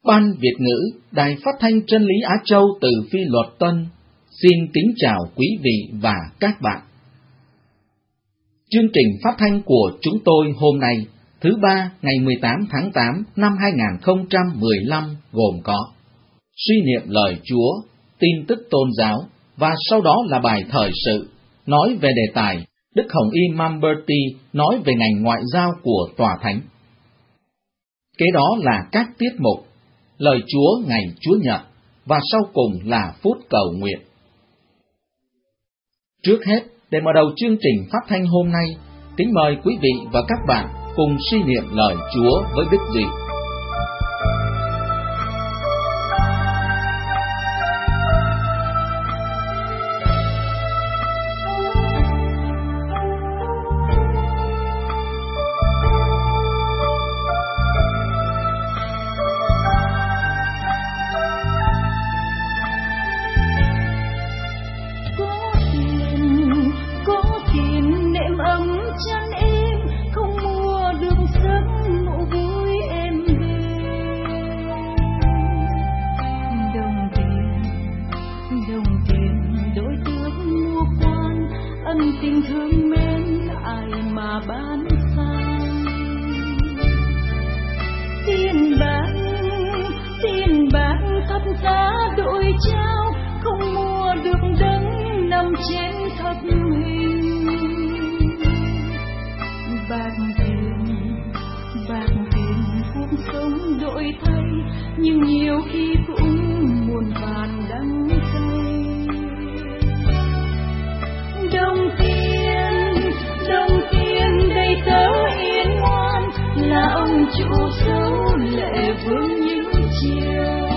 Ban Việt ngữ, Đài Phát thanh Chân lý Á Châu từ Phi Luật Tân, xin kính chào quý vị và các bạn. Chương trình phát thanh của chúng tôi hôm nay, thứ Ba ngày 18 tháng 8 năm 2015 gồm có suy niệm lời Chúa, tin tức tôn giáo và sau đó là bài thời sự, nói về đề tài Đức Hồng Y Mamberti nói về ngành ngoại giao của Tòa Thánh. Kế đó là các tiết mục Lời Chúa ngày Chúa Nhật và sau cùng là phút cầu nguyện. Trước hết, để mở đầu chương trình phát thanh hôm nay, kính mời quý vị và các bạn cùng suy niệm lời Chúa với Đức Dị. Tình thương mến ai mà bán sang, tiền bạc thấp giá đổi trao, không mua được đấng nằm trên thập hình. Bạc tiền cuộc sống đổi thay, nhưng nhiều khi cũng muôn vàn đắng cay. Đồng tiền đầy tớ yên ngoan, là ông chủ dấu lệ vương những chiều.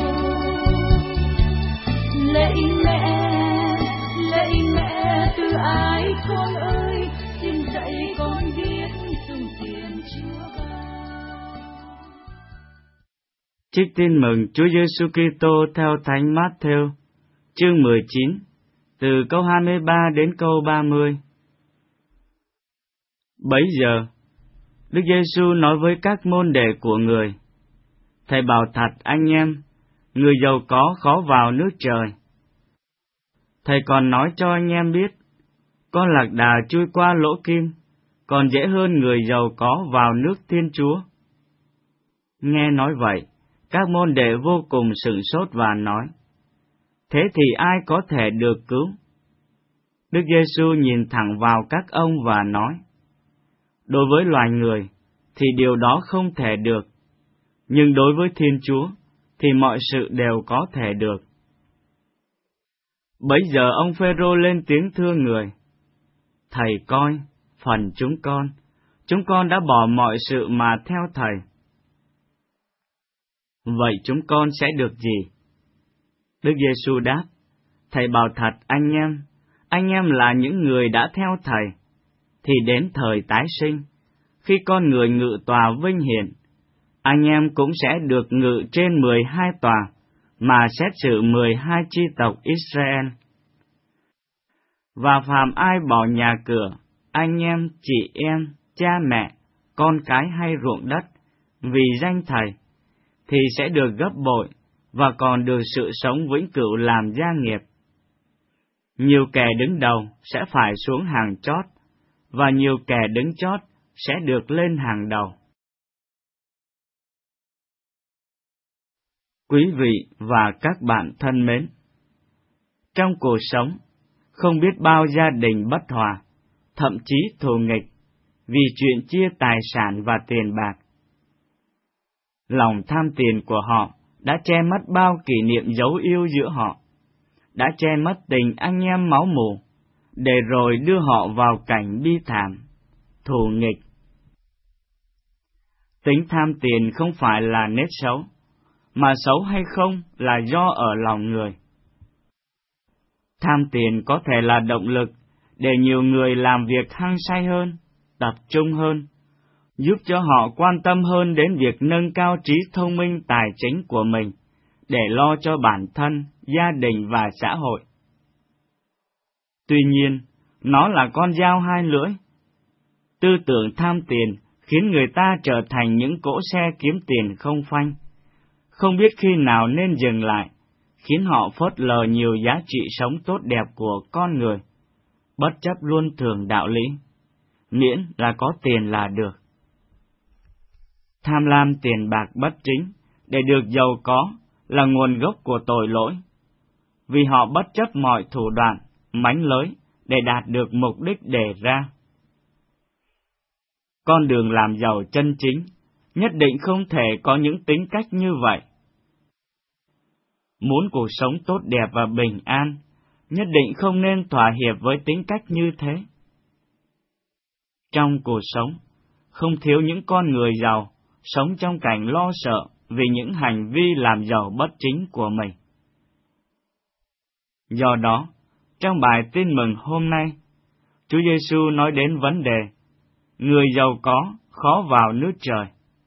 Lạy mẹ từ ái con ơi, xin dạy con biết dùng tiền Chúa ban. Trích tin mừng Chúa Giêsu Kitô theo Thánh Matthew, chương 19, từ câu 23 đến câu 30. Bấy giờ, Đức Giêsu nói với các môn đệ của Người: Thầy bảo thật anh em, người giàu có khó vào nước trời. Thầy còn nói cho anh em biết, con lạc đà chui qua lỗ kim, còn dễ hơn người giàu có vào nước Thiên Chúa. Nghe nói vậy, các môn đệ vô cùng sửng sốt và nói: Thế thì ai có thể được cứu? Đức Giêsu nhìn thẳng vào các ông và nói: Đối với loài người thì điều đó không thể được, nhưng đối với Thiên Chúa thì mọi sự đều có thể được. Bấy giờ ông Phêrô lên tiếng thưa Người: Thầy coi, phần chúng con đã bỏ mọi sự mà theo Thầy. Vậy chúng con sẽ được gì? Đức Giêsu đáp: Thầy bảo thật anh em là những người đã theo Thầy, thì đến thời tái sinh, khi con người ngự tòa vinh hiển, anh em cũng sẽ được ngự trên 12 tòa, mà xét xử 12 chi tộc Israel. Và phàm ai bỏ nhà cửa, anh em, chị em, cha mẹ, con cái hay ruộng đất, vì danh Thầy, thì sẽ được gấp bội, và còn được sự sống vĩnh cửu làm gia nghiệp. Nhiều kẻ đứng đầu sẽ phải xuống hàng chót, và nhiều kẻ đứng chót sẽ được lên hàng đầu. Quý vị và các bạn thân mến, trong cuộc sống, không biết bao gia đình bất hòa, thậm chí thù nghịch, vì chuyện chia tài sản và tiền bạc. Lòng tham tiền của họ đã che mất bao kỷ niệm dấu yêu giữa họ, đã che mất tình anh em máu mủ, để rồi đưa họ vào cảnh bi thảm, thù nghịch. Tính tham tiền không phải là nết xấu, mà xấu hay không là do ở lòng người. Tham tiền có thể là động lực để nhiều người làm việc hăng say hơn, tập trung hơn, giúp cho họ quan tâm hơn đến việc nâng cao trí thông minh tài chính của mình, để lo cho bản thân, gia đình và xã hội. Tuy nhiên, nó là con dao hai lưỡi. Tư tưởng tham tiền khiến người ta trở thành những cỗ xe kiếm tiền không phanh, không biết khi nào nên dừng lại, khiến họ phớt lờ nhiều giá trị sống tốt đẹp của con người, bất chấp luân thường đạo lý, miễn là có tiền là được. Tham lam tiền bạc bất chính để được giàu có là nguồn gốc của tội lỗi, vì họ bất chấp mọi thủ đoạn, mánh lới để đạt được mục đích đề ra. Con đường làm giàu chân chính nhất định không thể có những tính cách như vậy. Muốn cuộc sống tốt đẹp và bình an, nhất định không nên thỏa hiệp với tính cách như thế. Trong cuộc sống, không thiếu những con người giàu, sống trong cảnh lo sợ vì những hành vi làm giàu bất chính của mình. Do đó, trong bài tin mừng hôm nay, Chúa Giêsu nói đến vấn đề người giàu có khó vào nước trời.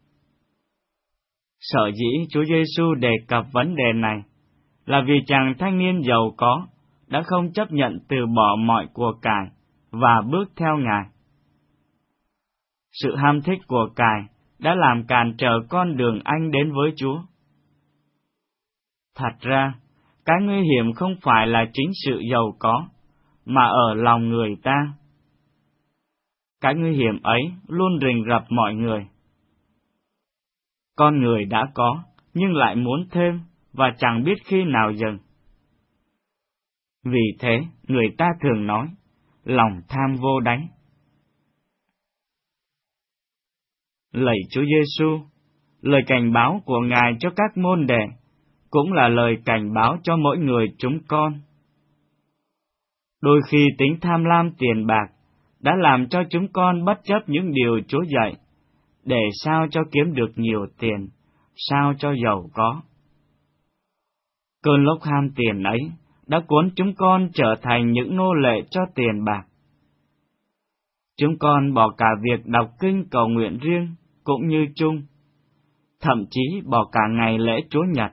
Sở dĩ Chúa Giêsu đề cập vấn đề này là vì chàng thanh niên giàu có đã không chấp nhận từ bỏ mọi của cải và bước theo Ngài. Sự ham thích của cải đã làm cản trở con đường anh đến với Chúa. Thật ra, cái nguy hiểm không phải là chính sự giàu có, mà ở lòng người ta. Cái nguy hiểm ấy luôn rình rập mọi người. Con người đã có, nhưng lại muốn thêm, và chẳng biết khi nào dừng. Vì thế, người ta thường nói, lòng tham vô đáy. Lạy Chúa Giêsu, lời cảnh báo của Ngài cho các môn đệ cũng là lời cảnh báo cho mỗi người chúng con. Đôi khi tính tham lam tiền bạc đã làm cho chúng con bất chấp những điều Chúa dạy, để sao cho kiếm được nhiều tiền, sao cho giàu có. Cơn lốc ham tiền ấy đã cuốn chúng con trở thành những nô lệ cho tiền bạc. Chúng con bỏ cả việc đọc kinh cầu nguyện riêng cũng như chung, thậm chí bỏ cả ngày lễ Chúa Nhật.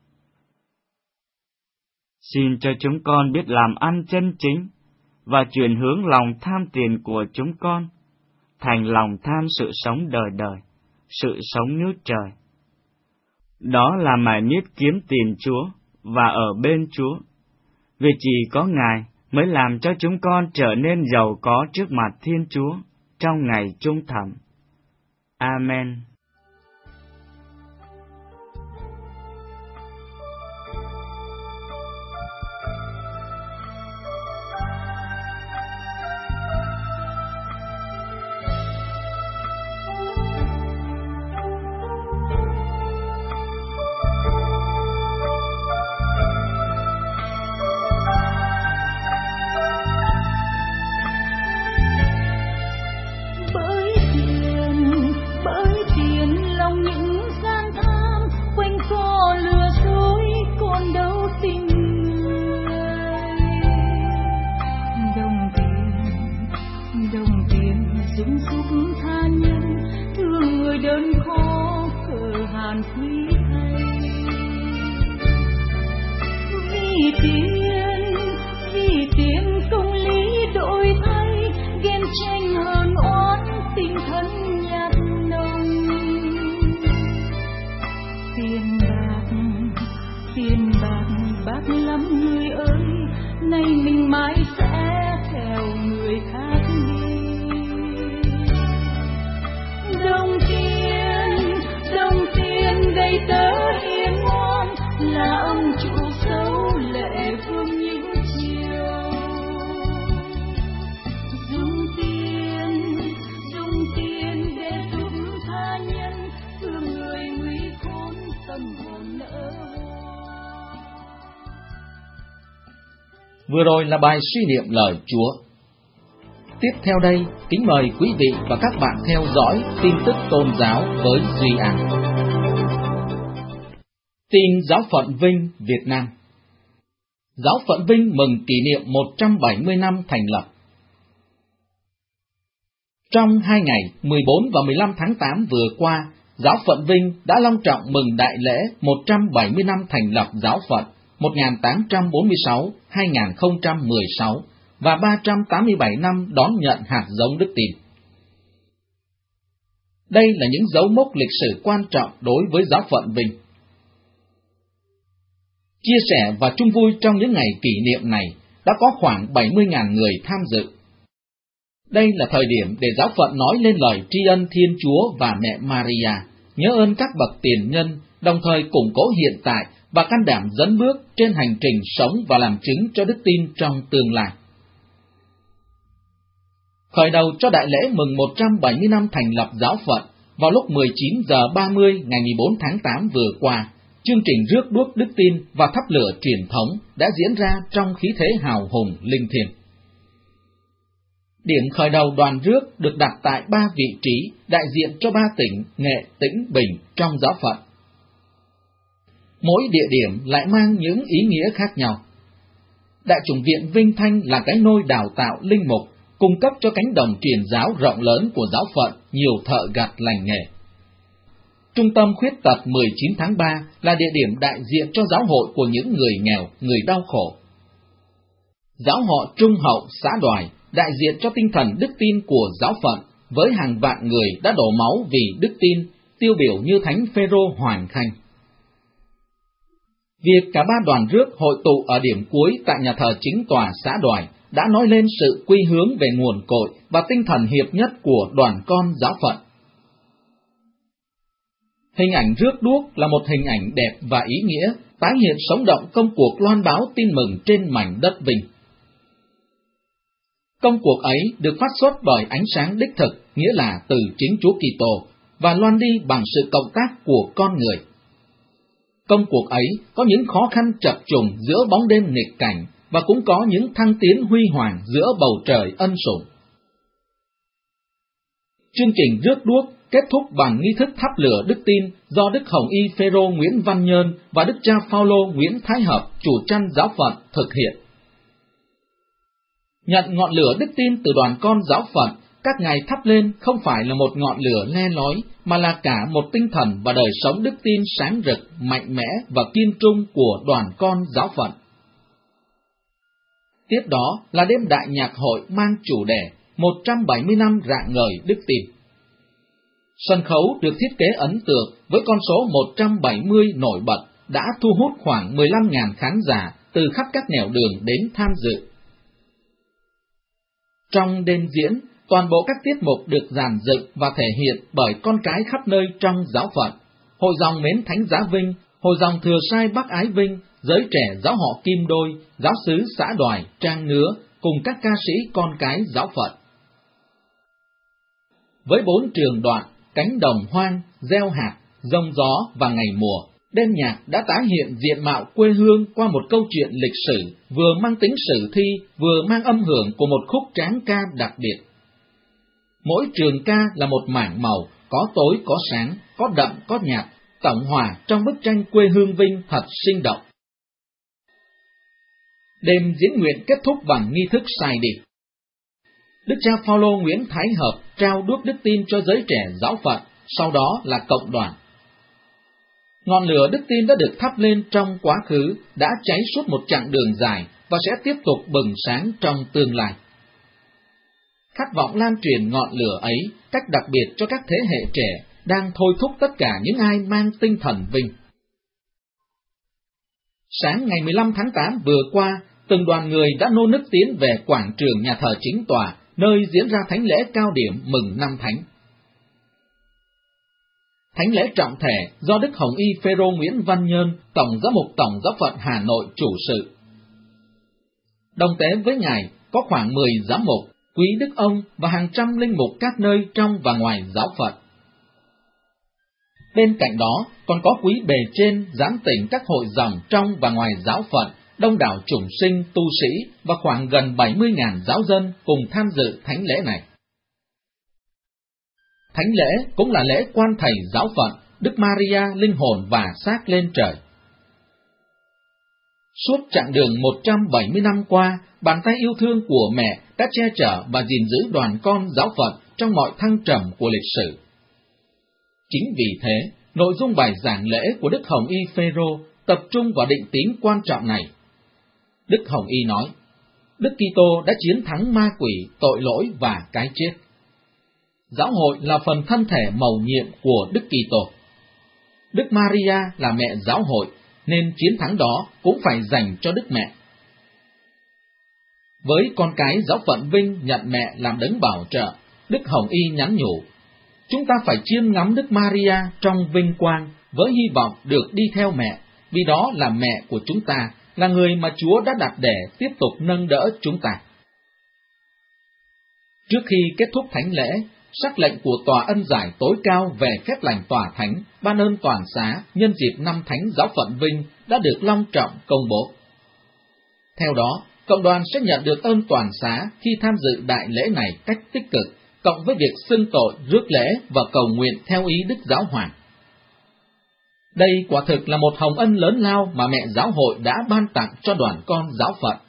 Xin cho chúng con biết làm ăn chân chính và chuyển hướng lòng tham tiền của chúng con thành lòng tham sự sống đời đời, sự sống nước trời. Đó là mải miết kiếm tiền Chúa và ở bên Chúa, vì chỉ có Ngài mới làm cho chúng con trở nên giàu có trước mặt Thiên Chúa trong ngày chung thẩm. Amen. Vì tiền công lý đổi thay, ghen tranh hờn oán, tình thân nhạt nồng. Tiền bạc bạc lắm người ơi, nay mình mãi sẽ theo người khác đi. Đồng tiền gây tớ hiền ngoan, là ông chủ xấu lệ vương những chiều. Dùng tiền để giúp tha nhân, thương người nguy khốn tâm hồn nỡ hoa. Vừa rồi là bài suy niệm lời Chúa. Tiếp theo đây, kính mời quý vị và các bạn theo dõi tin tức tôn giáo với Duy An. Tin Giáo phận Vinh Việt Nam. Giáo phận Vinh mừng kỷ niệm 170 năm thành lập. Trong 2 ngày 14 và 15 tháng 8 vừa qua, Giáo phận Vinh đã long trọng mừng đại lễ 170 năm thành lập giáo phận 1846-2016 và 387 năm đón nhận hạt giống đức tin. Đây là những dấu mốc lịch sử quan trọng đối với Giáo phận Vinh. Chia sẻ và chung vui trong những ngày kỷ niệm này đã có khoảng 70.000 người tham dự. Đây là thời điểm để giáo phận nói lên lời tri ân Thiên Chúa và mẹ Maria, nhớ ơn các bậc tiền nhân, đồng thời củng cố hiện tại và can đảm dẫn bước trên hành trình sống và làm chứng cho đức tin trong tương lai. Khởi đầu cho đại lễ mừng 170 năm thành lập giáo phận, vào lúc 19 giờ 30 ngày 14 tháng 8 vừa qua, chương trình rước đuốc đức tin và thắp lửa truyền thống đã diễn ra trong khí thế hào hùng linh thiêng. Điểm khởi đầu đoàn rước được đặt tại 3 vị trí đại diện cho 3 tỉnh Nghệ, Tĩnh, Bình trong giáo phận. Mỗi địa điểm lại mang những ý nghĩa khác nhau. Đại chủng viện Vinh Thanh là cái nôi đào tạo linh mục, cung cấp cho cánh đồng truyền giáo rộng lớn của giáo phận nhiều thợ gặt lành nghề. Trung tâm khuyết tật 19 tháng 3 là địa điểm đại diện cho giáo hội của những người nghèo, người đau khổ. Giáo họ Trung Hậu xã Đoài đại diện cho tinh thần đức tin của giáo phận với hàng vạn người đã đổ máu vì đức tin, tiêu biểu như Thánh Phêrô Hoành Khanh. Việc cả 3 đoàn rước hội tụ ở điểm cuối tại nhà thờ chính tòa xã Đoài đã nói lên sự quy hướng về nguồn cội và tinh thần hiệp nhất của đoàn con giáo phận. Hình ảnh rước đuốc là một hình ảnh đẹp và ý nghĩa, tái hiện sống động công cuộc loan báo tin mừng trên mảnh đất Vinh. Công cuộc ấy được phát xuất bởi ánh sáng đích thực, nghĩa là từ chính Chúa Kitô, và loan đi bằng sự cộng tác của con người. Công cuộc ấy có những khó khăn chập trùng giữa bóng đêm nghịch cảnh, và cũng có những thăng tiến huy hoàng giữa bầu trời ân sủng. Chương trình rước đuốc kết thúc bằng nghi thức thắp lửa đức tin do Đức Hồng Y Phêrô Nguyễn Văn Nhơn và Đức cha Phaolô Nguyễn Thái Hợp, chủ chăn giáo phận, thực hiện. Nhận ngọn lửa đức tin từ đoàn con giáo phận, các ngài thắp lên không phải là một ngọn lửa le lói, mà là cả một tinh thần và đời sống đức tin sáng rực, mạnh mẽ và kiên trung của đoàn con giáo phận. Tiếp đó là đêm đại nhạc hội mang chủ đề 170 năm rạng ngời đức tin. Sân khấu được thiết kế ấn tượng với con số 170 nổi bật đã thu hút khoảng 15.000 khán giả từ khắp các nẻo đường đến tham dự. Trong đêm diễn, toàn bộ các tiết mục được dàn dựng và thể hiện bởi con cái khắp nơi trong giáo phận, hội dòng Mến Thánh Giá Vinh, hội dòng Thừa Sai Bắc Ái Vinh, giới trẻ giáo họ Kim Đôi, giáo xứ xã Đoài, Trang Nứa, cùng các ca sĩ con cái giáo phận. Với 4 trường đoạn, Cánh đồng hoang, Gieo hạt, Giông gió và Ngày mùa, đêm nhạc đã tái hiện diện mạo quê hương qua một câu chuyện lịch sử, vừa mang tính sử thi, vừa mang âm hưởng của một khúc tráng ca đặc biệt. Mỗi trường ca là một mảng màu, có tối có sáng, có đậm có nhạt, tổng hòa trong bức tranh quê hương Vinh thật sinh động. Đêm diễn nguyện kết thúc bằng nghi thức sai đi. Đức cha Phaolô Nguyễn Thái Hợp trao đuốc đức tin cho giới trẻ giáo phận, sau đó là cộng đoàn. Ngọn lửa đức tin đã được thắp lên trong quá khứ, đã cháy suốt một chặng đường dài và sẽ tiếp tục bừng sáng trong tương lai. Khát vọng lan truyền ngọn lửa ấy cách đặc biệt cho các thế hệ trẻ đang thôi thúc tất cả những ai mang tinh thần Vinh. Sáng ngày 15 tháng 8 vừa qua, từng đoàn người đã nô nức tiến về quảng trường nhà thờ chính tòa, nơi diễn ra thánh lễ cao điểm mừng năm Thánh. Thánh lễ trọng thể do Đức Hồng Y Phêrô Nguyễn Văn Nhơn, Tổng giám mục Tổng giáo phận Hà Nội chủ sự. Đồng tế với ngài có khoảng 10 giám mục, quý đức ông và hàng trăm linh mục các nơi trong và ngoài giáo phận. Bên cạnh đó còn có quý bề trên giám tỉnh các hội dòng trong và ngoài giáo phận, đông đảo chủng sinh, tu sĩ và khoảng gần 70.000 giáo dân cùng tham dự thánh lễ này. Thánh lễ cũng là lễ quan thầy giáo phận, Đức Maria linh hồn và xác lên trời. Suốt chặng đường 170 năm qua, bàn tay yêu thương của mẹ đã che chở và gìn giữ đoàn con giáo phận trong mọi thăng trầm của lịch sử. Chính vì thế, nội dung bài giảng lễ của Đức Hồng Y Phêrô tập trung vào định tín quan trọng này. Đức Hồng Y nói, Đức Kitô đã chiến thắng ma quỷ, tội lỗi và cái chết. Giáo hội là phần thân thể mầu nhiệm của Đức Kitô. Đức Maria là mẹ giáo hội, nên chiến thắng đó cũng phải dành cho Đức Mẹ. Với con cái giáo phận Vinh nhận mẹ làm đấng bảo trợ, Đức Hồng Y nhắn nhủ, chúng ta phải chiêm ngắm Đức Maria trong vinh quang với hy vọng được đi theo mẹ, vì đó là mẹ của chúng ta, là người mà Chúa đã đặt để tiếp tục nâng đỡ chúng ta. Trước khi kết thúc thánh lễ, sắc lệnh của Tòa Ân Giải tối cao về phép lành tòa thánh, ban ơn toàn xá nhân dịp năm Thánh Giáo phận Vinh đã được long trọng công bố. Theo đó, cộng đoàn sẽ nhận được ơn toàn xá khi tham dự đại lễ này cách tích cực, cộng với việc xưng tội, rước lễ và cầu nguyện theo ý Đức Giáo Hoàng. Đây quả thực là một hồng ân lớn lao mà mẹ giáo hội đã ban tặng cho đoàn con giáo phận.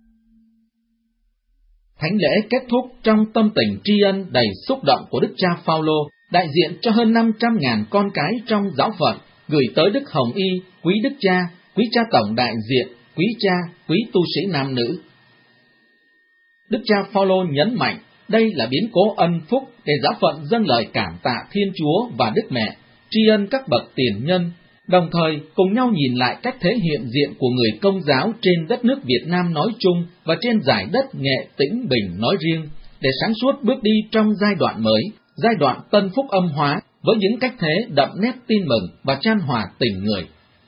Thánh lễ kết thúc trong tâm tình tri ân đầy xúc động của Đức cha Phaolô, đại diện cho hơn 500.000 con cái trong giáo phận, gửi tới Đức Hồng Y, quý cha tổng đại diện, quý tu sĩ nam nữ. Đức cha Phaolô nhấn mạnh, đây là biến cố ân phúc để giáo phận dâng lời cảm tạ Thiên Chúa và Đức Mẹ, tri ân các bậc tiền nhân, đồng thời cùng nhau nhìn lại cách thế hiện diện của người Công giáo trên đất nước Việt Nam nói chung và trên giải đất Nghệ Tĩnh Bình nói riêng, để sáng suốt bước đi trong giai đoạn mới, giai đoạn tân phúc âm hóa, với những cách thế đậm nét tin mừng và chan hòa tình người.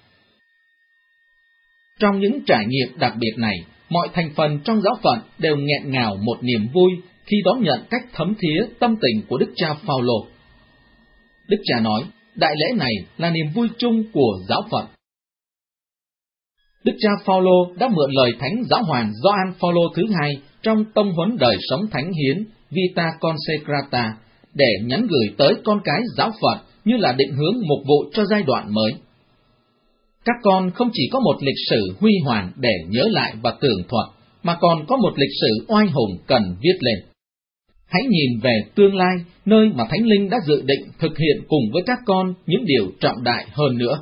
Trong những trải nghiệm đặc biệt này, mọi thành phần trong giáo phận đều nghẹn ngào một niềm vui khi đón nhận cách thấm thía tâm tình của Đức cha Phaolô. Đức cha nói, đại lễ này là niềm vui chung của giáo phận. Đức cha Phaolô đã mượn lời Thánh Giáo hoàng Gioan Phaolô thứ hai trong tông huấn đời sống thánh hiến Vita Consecrata để nhắn gửi tới con cái giáo phận như là định hướng mục vụ cho giai đoạn mới. Các con không chỉ có một lịch sử huy hoàng để nhớ lại và tường thuật, mà còn có một lịch sử oai hùng cần viết lên. Hãy nhìn về tương lai, nơi mà Thánh Linh đã dự định thực hiện cùng với các con những điều trọng đại hơn nữa.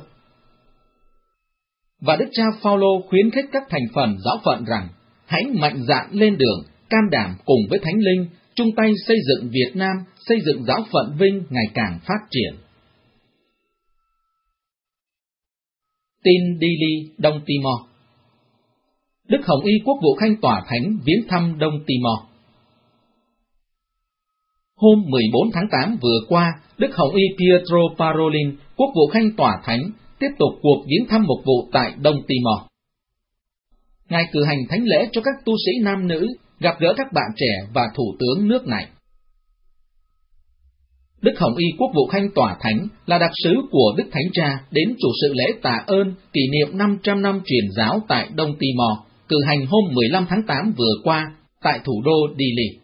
Và Đức cha Phaolô khuyến khích các thành phần giáo phận rằng, hãy mạnh dạn lên đường, can đảm cùng với Thánh Linh, chung tay xây dựng Việt Nam, xây dựng giáo phận Vinh ngày càng phát triển. Tin Dili, Đông Timor. Đức Hồng Y Quốc vụ Khanh Tòa Thánh viếng thăm Đông Timor. Hôm 14 tháng 8 vừa qua, Đức Hồng Y Pietro Parolin, Quốc vụ Khanh Tòa Thánh, tiếp tục cuộc viếng thăm mục vụ tại Đông Timor. Ngài cử hành thánh lễ cho các tu sĩ nam nữ, gặp gỡ các bạn trẻ và thủ tướng nước này. Đức Hồng Y Quốc vụ Khanh Tòa Thánh là đặc sứ của Đức Thánh Cha đến chủ sự lễ tạ ơn kỷ niệm 500 năm truyền giáo tại Đông Timor, cử hành hôm 15 tháng 8 vừa qua tại thủ đô Dili.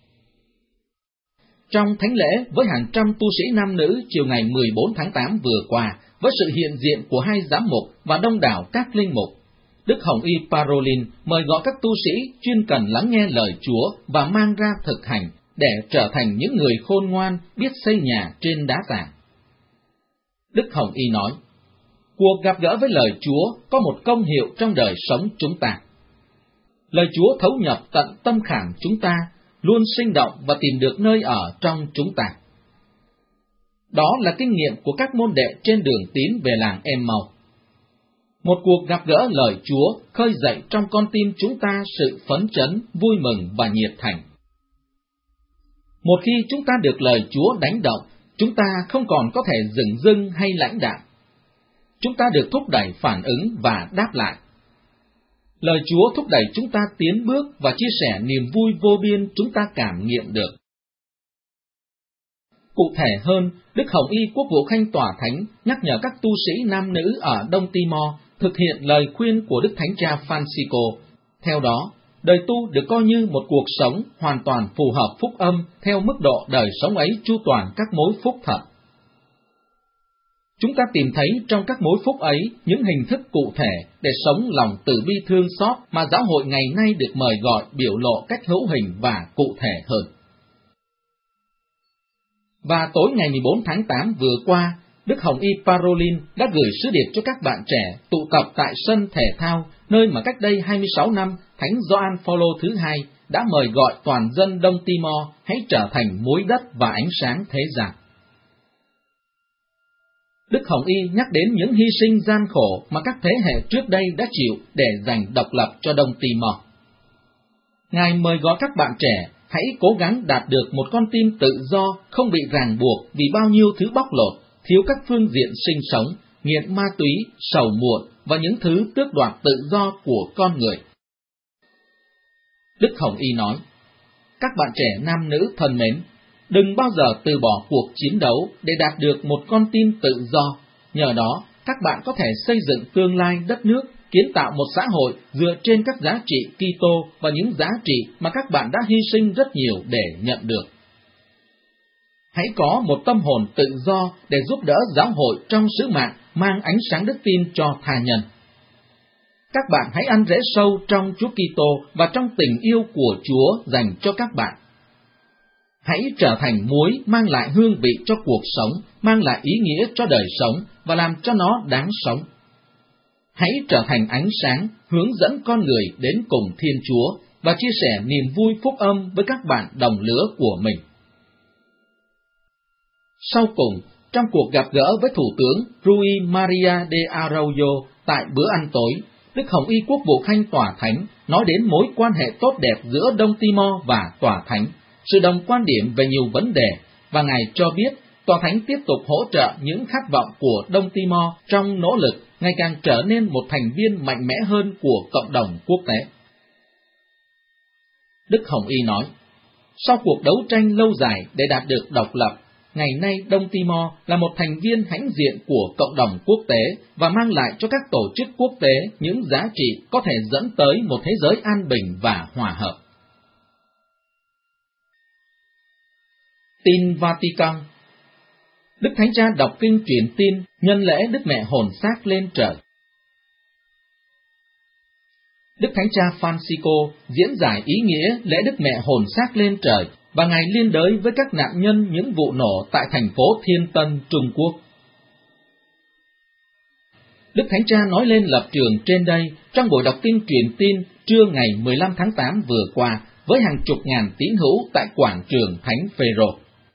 Trong thánh lễ với hàng trăm tu sĩ nam nữ chiều ngày 14 tháng 8 vừa qua, với sự hiện diện của hai giám mục và đông đảo các linh mục, Đức Hồng Y Parolin mời gọi các tu sĩ chuyên cần lắng nghe lời Chúa và mang ra thực hành để trở thành những người khôn ngoan biết xây nhà trên đá tảng. Đức Hồng Y nói, cuộc gặp gỡ với lời Chúa có một công hiệu trong đời sống chúng ta. Lời Chúa thấu nhập tận tâm khảm chúng ta, luôn sinh động và tìm được nơi ở trong chúng ta. Đó là kinh nghiệm của các môn đệ trên đường tín về làng Emmaus. Một cuộc gặp gỡ lời Chúa khơi dậy trong con tim chúng ta sự phấn chấn, vui mừng và nhiệt thành. Một khi chúng ta được lời Chúa đánh động, chúng ta không còn có thể dửng dưng hay lãnh đạm. Chúng ta được thúc đẩy phản ứng và đáp lại. Lời Chúa thúc đẩy chúng ta tiến bước và chia sẻ niềm vui vô biên chúng ta cảm nghiệm được. Cụ thể hơn, Đức Hồng Y Quốc vụ Khanh Tòa Thánh nhắc nhở các tu sĩ nam nữ ở Đông Timor thực hiện lời khuyên của Đức Thánh Cha Francisco. Theo đó, đời tu được coi như một cuộc sống hoàn toàn phù hợp phúc âm theo mức độ đời sống ấy chu toàn các mối phúc thật. Chúng ta tìm thấy trong các mối phúc ấy những hình thức cụ thể để sống lòng từ bi thương xót mà giáo hội ngày nay được mời gọi biểu lộ cách hữu hình và cụ thể hơn. Và tối ngày 14 tháng 8 vừa qua, Đức Hồng Y Parolin đã gửi sứ điệp cho các bạn trẻ tụ tập tại sân thể thao, nơi mà cách đây 26 năm Thánh Gioan Phaolô thứ hai đã mời gọi toàn dân Đông Timor hãy trở thành muối đất và ánh sáng thế gian. Đức Hồng Y nhắc đến những hy sinh gian khổ mà các thế hệ trước đây đã chịu để giành độc lập cho Đông Timor. Ngài mời gọi các bạn trẻ hãy cố gắng đạt được một con tim tự do, không bị ràng buộc vì bao nhiêu thứ bóc lột, thiếu các phương diện sinh sống, nghiện ma túy, sầu muộn và những thứ tước đoạt tự do của con người. Đức Hồng Y nói, các bạn trẻ nam nữ thân mến, đừng bao giờ từ bỏ cuộc chiến đấu để đạt được một con tim tự do. Nhờ đó, các bạn có thể xây dựng tương lai đất nước, kiến tạo một xã hội dựa trên các giá trị Kitô và những giá trị mà các bạn đã hy sinh rất nhiều để nhận được. Hãy có một tâm hồn tự do để giúp đỡ giáo hội trong sứ mạng mang ánh sáng đức tin cho tha nhân. Các bạn hãy ăn rễ sâu trong Chúa Kitô và trong tình yêu của Chúa dành cho các bạn. Hãy trở thành muối mang lại hương vị cho cuộc sống, mang lại ý nghĩa cho đời sống và làm cho nó đáng sống. Hãy trở thành ánh sáng, hướng dẫn con người đến cùng Thiên Chúa và chia sẻ niềm vui phúc âm với các bạn đồng lứa của mình. Sau cùng, trong cuộc gặp gỡ với Thủ tướng Rui Maria de Araújo tại bữa ăn tối, Đức Hồng Y Quốc vụ Khanh Tòa Thánh nói đến mối quan hệ tốt đẹp giữa Đông Timor và Tòa Thánh, sự đồng quan điểm về nhiều vấn đề, và Ngài cho biết Tòa Thánh tiếp tục hỗ trợ những khát vọng của Đông Timor trong nỗ lực ngày càng trở nên một thành viên mạnh mẽ hơn của cộng đồng quốc tế. Đức Hồng Y nói, sau cuộc đấu tranh lâu dài để đạt được độc lập, ngày nay Đông Timor là một thành viên hãnh diện của cộng đồng quốc tế và mang lại cho các tổ chức quốc tế những giá trị có thể dẫn tới một thế giới an bình và hòa hợp. Tin Vatican. Đức Thánh Cha đọc kinh truyền tin nhân lễ Đức Mẹ hồn xác lên trời. Đức Thánh Cha Francisco diễn giải ý nghĩa lễ Đức Mẹ hồn xác lên trời và Ngài liên đới với các nạn nhân những vụ nổ tại thành phố Thiên Tân, Trung Quốc. Đức Thánh Cha nói lên lập trường trên đây trong buổi đọc kinh truyền tin trưa ngày 15 tháng 8 vừa qua với hàng chục ngàn tín hữu tại quảng trường Thánh Phêrô.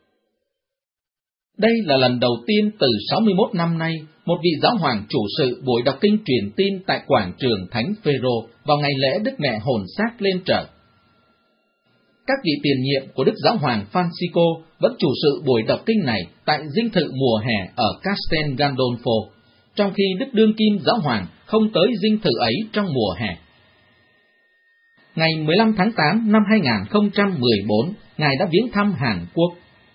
Đây là lần đầu tiên từ 61 năm nay, một vị giáo hoàng chủ sự buổi đọc kinh truyền tin tại quảng trường Thánh Phêrô vào ngày lễ Đức Mẹ hồn xác lên trời. Các vị tiền nhiệm của Đức Giáo hoàng Francisco vẫn chủ sự buổi đọc kinh này tại dinh thự mùa hè ở Castel Gandolfo, trong khi Đức Đương Kim Giáo hoàng không tới dinh thự ấy trong mùa hè. Ngày 15 tháng 8 năm 2014, Ngài đã viếng thăm Hàn Quốc.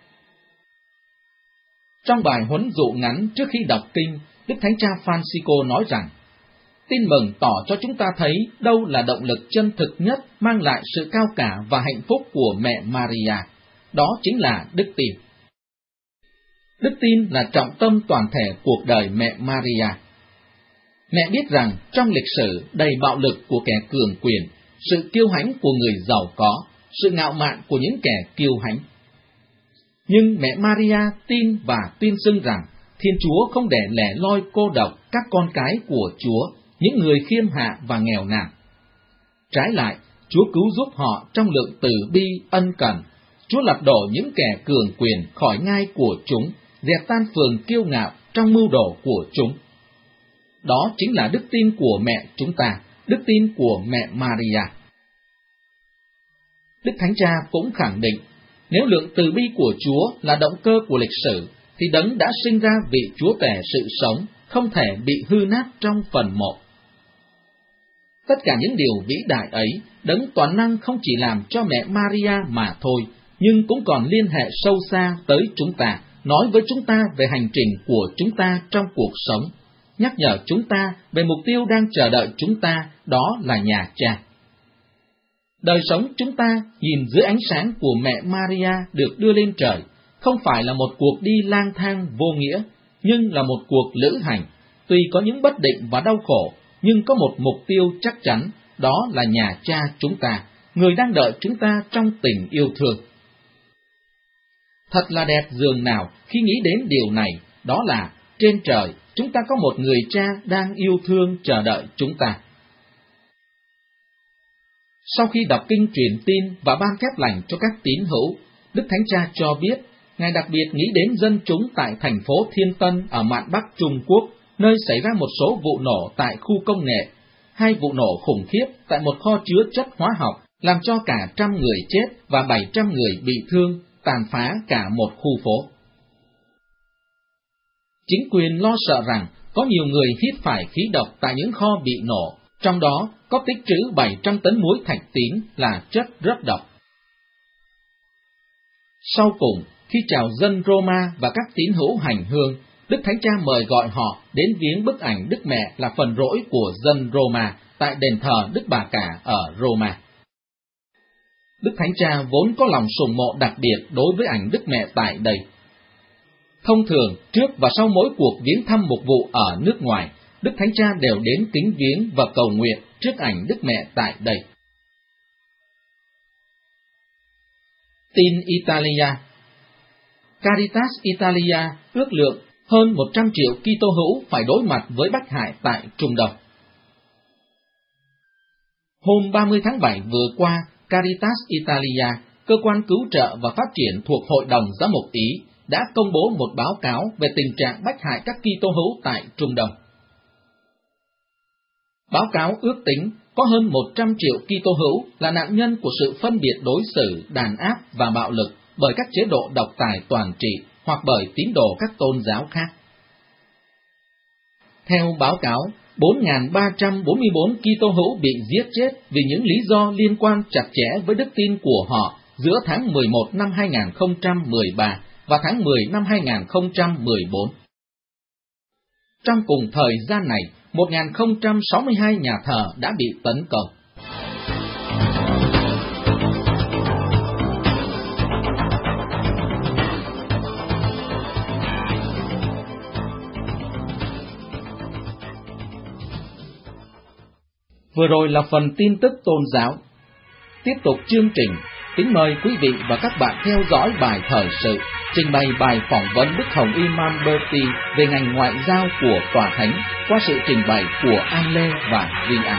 Trong bài huấn dụ ngắn trước khi đọc kinh, Đức Thánh Cha Francisco nói rằng, tin mừng tỏ cho chúng ta thấy đâu là động lực chân thực nhất mang lại sự cao cả và hạnh phúc của mẹ Maria. Đó chính là đức tin. Đức tin là trọng tâm toàn thể cuộc đời mẹ Maria. Mẹ biết rằng trong lịch sử đầy bạo lực của kẻ cường quyền, sự kiêu hãnh của người giàu có, sự ngạo mạn của những kẻ kiêu hãnh. Nhưng mẹ Maria tin và tuyên xưng rằng Thiên Chúa không để lẻ loi cô độc các con cái của Chúa, những người khiêm hạ và nghèo nàn. Trái lại, Chúa cứu giúp họ trong lượng từ bi ân cần. Chúa lật đổ những kẻ cường quyền khỏi ngai của chúng, dẹp tan phường kiêu ngạo trong mưu đồ của chúng. Đó chính là đức tin của mẹ chúng ta, đức tin của mẹ Maria. Đức Thánh Cha cũng khẳng định, nếu lượng từ bi của Chúa là động cơ của lịch sử, thì Đấng đã sinh ra vị Chúa tể sự sống, không thể bị hư nát trong phần mộ. Tất cả những điều vĩ đại ấy, Đấng toàn năng không chỉ làm cho mẹ Maria mà thôi, nhưng cũng còn liên hệ sâu xa tới chúng ta, nói với chúng ta về hành trình của chúng ta trong cuộc sống, nhắc nhở chúng ta về mục tiêu đang chờ đợi chúng ta, đó là nhà Cha. Đời sống chúng ta nhìn dưới ánh sáng của mẹ Maria được đưa lên trời, không phải là một cuộc đi lang thang vô nghĩa, nhưng là một cuộc lữ hành, tuy có những bất định và đau khổ, nhưng có một mục tiêu chắc chắn, đó là nhà Cha chúng ta, người đang đợi chúng ta trong tình yêu thương. Thật là đẹp dường nào khi nghĩ đến điều này, đó là trên trời chúng ta có một người Cha đang yêu thương chờ đợi chúng ta. Sau khi đọc kinh truyền tin và ban phép lành cho các tín hữu, Đức Thánh Cha cho biết, Ngài đặc biệt nghĩ đến dân chúng tại thành phố Thiên Tân ở mạn Bắc Trung Quốc, nơi xảy ra một số vụ nổ tại khu công nghệ, 2 vụ nổ khủng khiếp tại một kho chứa chất hóa học, làm cho cả 100 người chết và 700 người bị thương, tàn phá cả một khu phố. Chính quyền lo sợ rằng có nhiều người hít phải khí độc tại những kho bị nổ, trong đó có tích trữ 700 tấn muối thạch tín là chất rất độc. Sau cùng, khi chào dân Roma và các tín hữu hành hương, Đức Thánh Cha mời gọi họ đến viếng bức ảnh Đức Mẹ là phần rỗi của dân Roma tại đền thờ Đức Bà Cả ở Roma. Đức Thánh Cha vốn có lòng sùng mộ đặc biệt đối với ảnh Đức Mẹ tại đây. Thông thường, trước và sau mỗi cuộc viếng thăm mục vụ ở nước ngoài, Đức Thánh Cha đều đến kính viếng và cầu nguyện trước ảnh Đức Mẹ tại đây. Tin Italia. Caritas Italia ước lượng hơn 100 triệu Kitô hữu phải đối mặt với bách hại tại Trung Đông. Hôm 30 tháng 7 vừa qua, Caritas Italia, cơ quan cứu trợ và phát triển thuộc Hội đồng Giám mục Ý, đã công bố một báo cáo về tình trạng bách hại các Kitô hữu tại Trung Đông. Báo cáo ước tính có hơn 100 triệu Kitô hữu là nạn nhân của sự phân biệt đối xử, đàn áp và bạo lực bởi các chế độ độc tài toàn trị hoặc bởi tín đồ các tôn giáo khác. Theo báo cáo, 4.344 Kitô hữu bị giết chết vì những lý do liên quan chặt chẽ với đức tin của họ giữa tháng 11 năm 2013 và tháng 10 năm 2014. Trong cùng thời gian này, 1.062 nhà thờ đã bị tấn công. Vừa rồi là phần tin tức tôn giáo. Tiếp tục chương trình, kính mời quý vị và các bạn theo dõi bài thời sự, trình bày bài phỏng vấn Đức Hồng Y Mamberti về ngành ngoại giao của Tòa Thánh qua sự trình bày của An Lê và Vi An.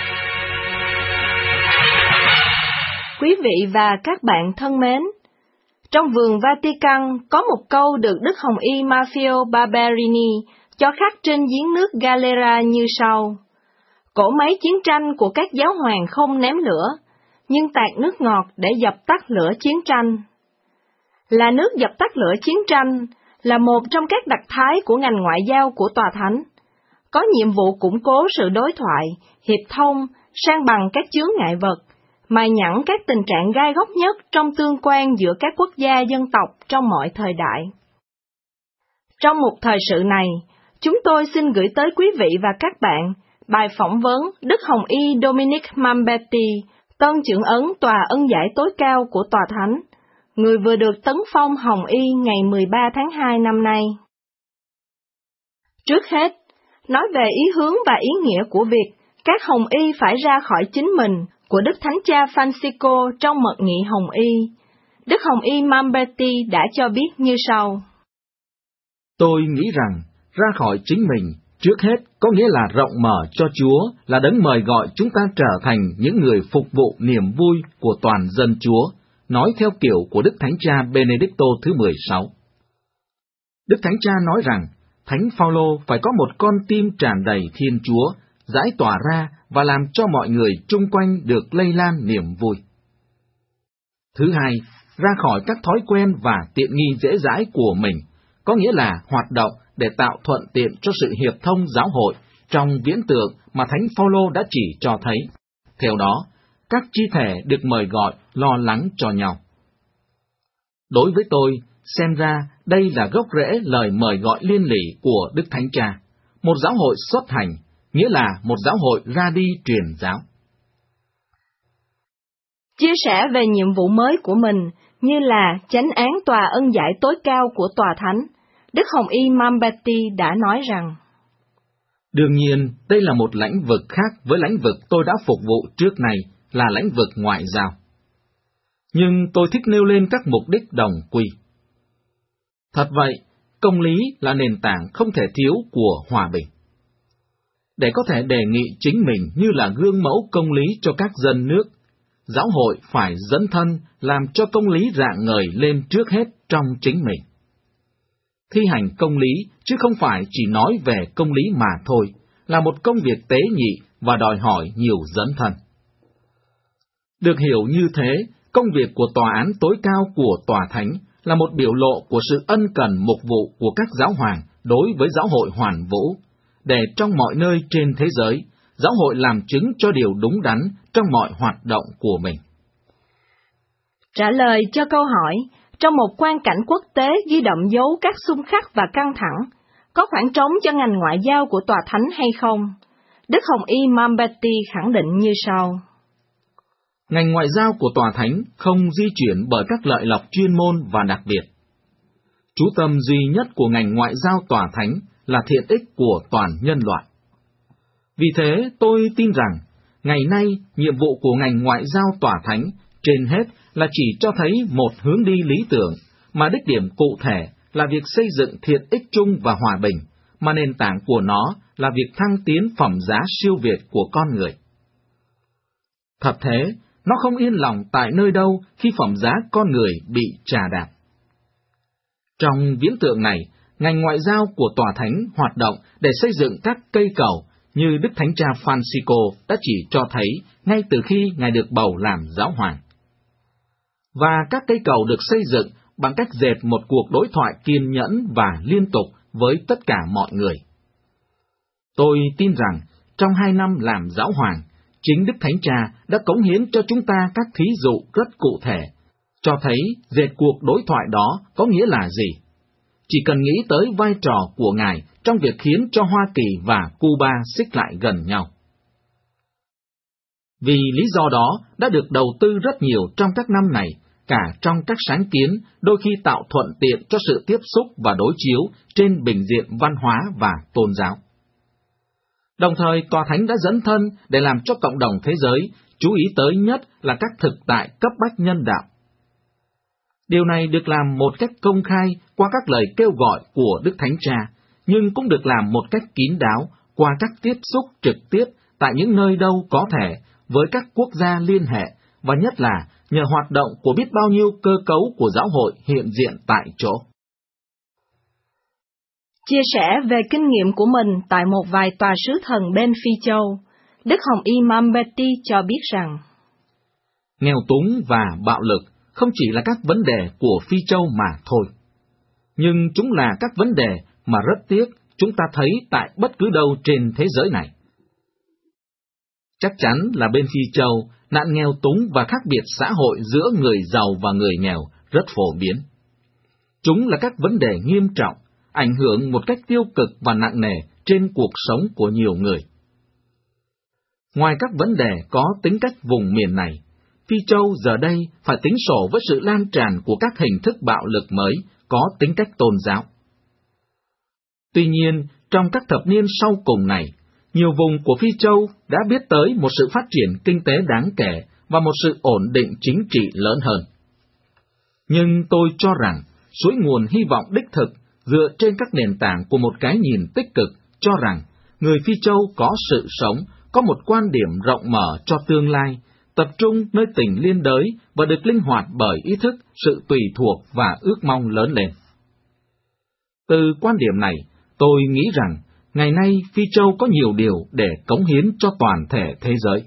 Quý vị và các bạn thân mến, trong vườn Vatican có một câu được Đức Hồng Y Maffeo Barberini cho khắc trên giếng nước Galera như sau: cỗ máy chiến tranh của các giáo hoàng không ném lửa, nhưng tạt nước ngọt để dập tắt lửa chiến tranh. Là nước dập tắt lửa chiến tranh là một trong các đặc thái của ngành ngoại giao của Tòa Thánh, có nhiệm vụ củng cố sự đối thoại, hiệp thông, san bằng các chướng ngại vật, mài nhẵn các tình trạng gai góc nhất trong tương quan giữa các quốc gia dân tộc trong mọi thời đại. Trong một thời sự này, chúng tôi xin gửi tới quý vị và các bạn bài phỏng vấn Đức Hồng Y Dominic Mamberti, tân chưởng ấn Tòa Ân Giải tối cao của Tòa Thánh, người vừa được tấn phong Hồng Y ngày 13 tháng 2 năm nay. Trước hết, nói về ý hướng và ý nghĩa của việc các Hồng Y phải ra khỏi chính mình của Đức Thánh Cha Francisco trong mật nghị Hồng Y, Đức Hồng Y Mamberti đã cho biết như sau. Tôi nghĩ rằng ra khỏi chính mình trước hết có nghĩa là rộng mở cho Chúa, là đấng mời gọi chúng ta trở thành những người phục vụ niềm vui của toàn dân Chúa, nói theo kiểu của Đức Thánh Cha Benedicto thứ 16. Đức Thánh Cha nói rằng, Thánh Phaolô phải có một con tim tràn đầy Thiên Chúa, giải tỏa ra và làm cho mọi người chung quanh được lây lan niềm vui. Thứ hai, ra khỏi các thói quen và tiện nghi dễ dãi của mình, có nghĩa là hoạt động để tạo thuận tiện cho sự hiệp thông giáo hội trong viễn tượng mà Thánh Phaolô đã chỉ cho thấy. Theo đó, các chi thể được mời gọi lo lắng cho nhau. Đối với tôi, xem ra đây là gốc rễ lời mời gọi liên lỉ của Đức Thánh Cha, một giáo hội xuất hành, nghĩa là một giáo hội ra đi truyền giáo. Chia sẻ về nhiệm vụ mới của mình như là chánh án Tòa Ân Giải tối cao của Tòa Thánh, Đức Hồng Y Mamberti đã nói rằng, đương nhiên, đây là một lãnh vực khác với lãnh vực tôi đã phục vụ trước này, là lãnh vực ngoại giao. Nhưng tôi thích nêu lên các mục đích đồng quy. Thật vậy, công lý là nền tảng không thể thiếu của hòa bình. Để có thể đề nghị chính mình như là gương mẫu công lý cho các dân nước, giáo hội phải dấn thân làm cho công lý rạng ngời lên trước hết trong chính mình. Thi hành công lý, chứ không phải chỉ nói về công lý mà thôi, là một công việc tế nhị và đòi hỏi nhiều dấn thân. Được hiểu như thế, công việc của tòa án tối cao của tòa thánh là một biểu lộ của sự ân cần mục vụ của các giáo hoàng đối với giáo hội hoàn vũ, để trong mọi nơi trên thế giới, giáo hội làm chứng cho điều đúng đắn trong mọi hoạt động của mình. Trả lời cho câu hỏi, trong một quan cảnh quốc tế ghi đậm dấu các xung khắc và căng thẳng, có khoảng trống cho ngành ngoại giao của tòa thánh hay không? Đức Hồng Y Mambeti khẳng định như sau. Ngành ngoại giao của tòa thánh không di chuyển bởi các lợi lộc chuyên môn và đặc biệt. Chú tâm duy nhất của ngành ngoại giao tòa thánh là thiện ích của toàn nhân loại. Vì thế, tôi tin rằng, ngày nay, nhiệm vụ của ngành ngoại giao tòa thánh trên hết là chỉ cho thấy một hướng đi lý tưởng, mà đích điểm cụ thể là việc xây dựng thiện ích chung và hòa bình, mà nền tảng của nó là việc thăng tiến phẩm giá siêu việt của con người. Thật thế, nó không yên lòng tại nơi đâu khi phẩm giá con người bị trà đạp. Trong viễn tượng này, ngành ngoại giao của tòa thánh hoạt động để xây dựng các cây cầu như Đức Thánh Cha Francisco đã chỉ cho thấy ngay từ khi Ngài được bầu làm giáo hoàng. Và các cây cầu được xây dựng bằng cách dệt một cuộc đối thoại kiên nhẫn và liên tục với tất cả mọi người. Tôi tin rằng, trong 2 năm làm giáo hoàng, chính Đức Thánh Cha đã cống hiến cho chúng ta các thí dụ rất cụ thể, cho thấy dệt cuộc đối thoại đó có nghĩa là gì. Chỉ cần nghĩ tới vai trò của Ngài trong việc khiến cho Hoa Kỳ và Cuba xích lại gần nhau. Vì lý do đó đã được đầu tư rất nhiều trong các năm này, cả trong các sáng kiến, đôi khi tạo thuận tiện cho sự tiếp xúc và đối chiếu trên bình diện văn hóa và tôn giáo. Đồng thời, tòa thánh đã dấn thân để làm cho cộng đồng thế giới chú ý tới nhất là các thực tại cấp bách nhân đạo. Điều này được làm một cách công khai qua các lời kêu gọi của Đức Thánh Cha, nhưng cũng được làm một cách kín đáo qua các tiếp xúc trực tiếp tại những nơi đâu có thể với các quốc gia liên hệ, và nhất là nhờ hoạt động của biết bao nhiêu cơ cấu của giáo hội hiện diện tại chỗ. Chia sẻ về kinh nghiệm của mình tại một vài tòa sứ thần bên Phi Châu, Đức Hồng Y Mambeti cho biết rằng, nghèo túng và bạo lực không chỉ là các vấn đề của Phi Châu mà thôi, nhưng chúng là các vấn đề mà rất tiếc chúng ta thấy tại bất cứ đâu trên thế giới này. Chắc chắn là bên Phi Châu, nạn nghèo túng và khác biệt xã hội giữa người giàu và người nghèo rất phổ biến. Chúng là các vấn đề nghiêm trọng, ảnh hưởng một cách tiêu cực và nặng nề trên cuộc sống của nhiều người. Ngoài các vấn đề có tính cách vùng miền này, Phi Châu giờ đây phải tính sổ với sự lan tràn của các hình thức bạo lực mới có tính cách tôn giáo. Tuy nhiên, trong các thập niên sau cùng này, nhiều vùng của Phi Châu đã biết tới một sự phát triển kinh tế đáng kể và một sự ổn định chính trị lớn hơn. Nhưng tôi cho rằng, suối nguồn hy vọng đích thực dựa trên các nền tảng của một cái nhìn tích cực cho rằng người Phi Châu có sự sống, có một quan điểm rộng mở cho tương lai, tập trung nơi tình liên đới và được linh hoạt bởi ý thức, sự tùy thuộc và ước mong lớn lên. Từ quan điểm này, tôi nghĩ rằng ngày nay Phi Châu có nhiều điều để cống hiến cho toàn thể thế giới.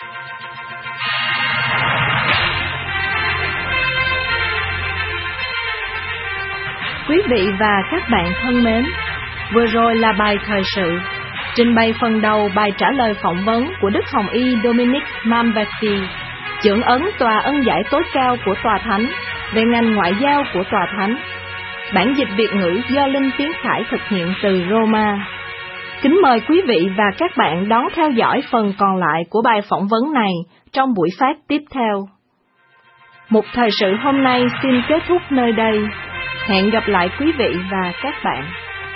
Quý vị và các bạn thân mến, vừa rồi là bài thời sự, trình bày phần đầu bài trả lời phỏng vấn của Đức Hồng Y Dominic Mambeti, chưởng ấn tòa ân giải tối cao của tòa thánh về ngành ngoại giao của tòa thánh. Bản dịch Việt ngữ do Linh Tiến Khải thực hiện từ Roma. Kính mời quý vị và các bạn đón theo dõi phần còn lại của bài phỏng vấn này trong buổi phát tiếp theo. Mục thời sự hôm nay xin kết thúc nơi đây. Hẹn gặp lại quý vị và các bạn.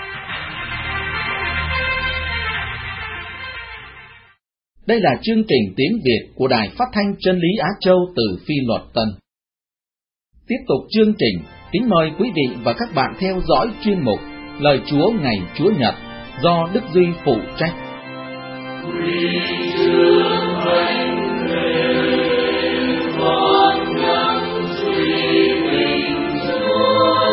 Đây là chương trình tiếng Việt của Đài Phát thanh Chân lý Á Châu từ Phi Luật Tân. Tiếp tục chương trình, kính mời quý vị và các bạn theo dõi chuyên mục Lời Chúa ngày Chúa Nhật do Đức Duy phụ trách. Con ngắm suy mình Chúa.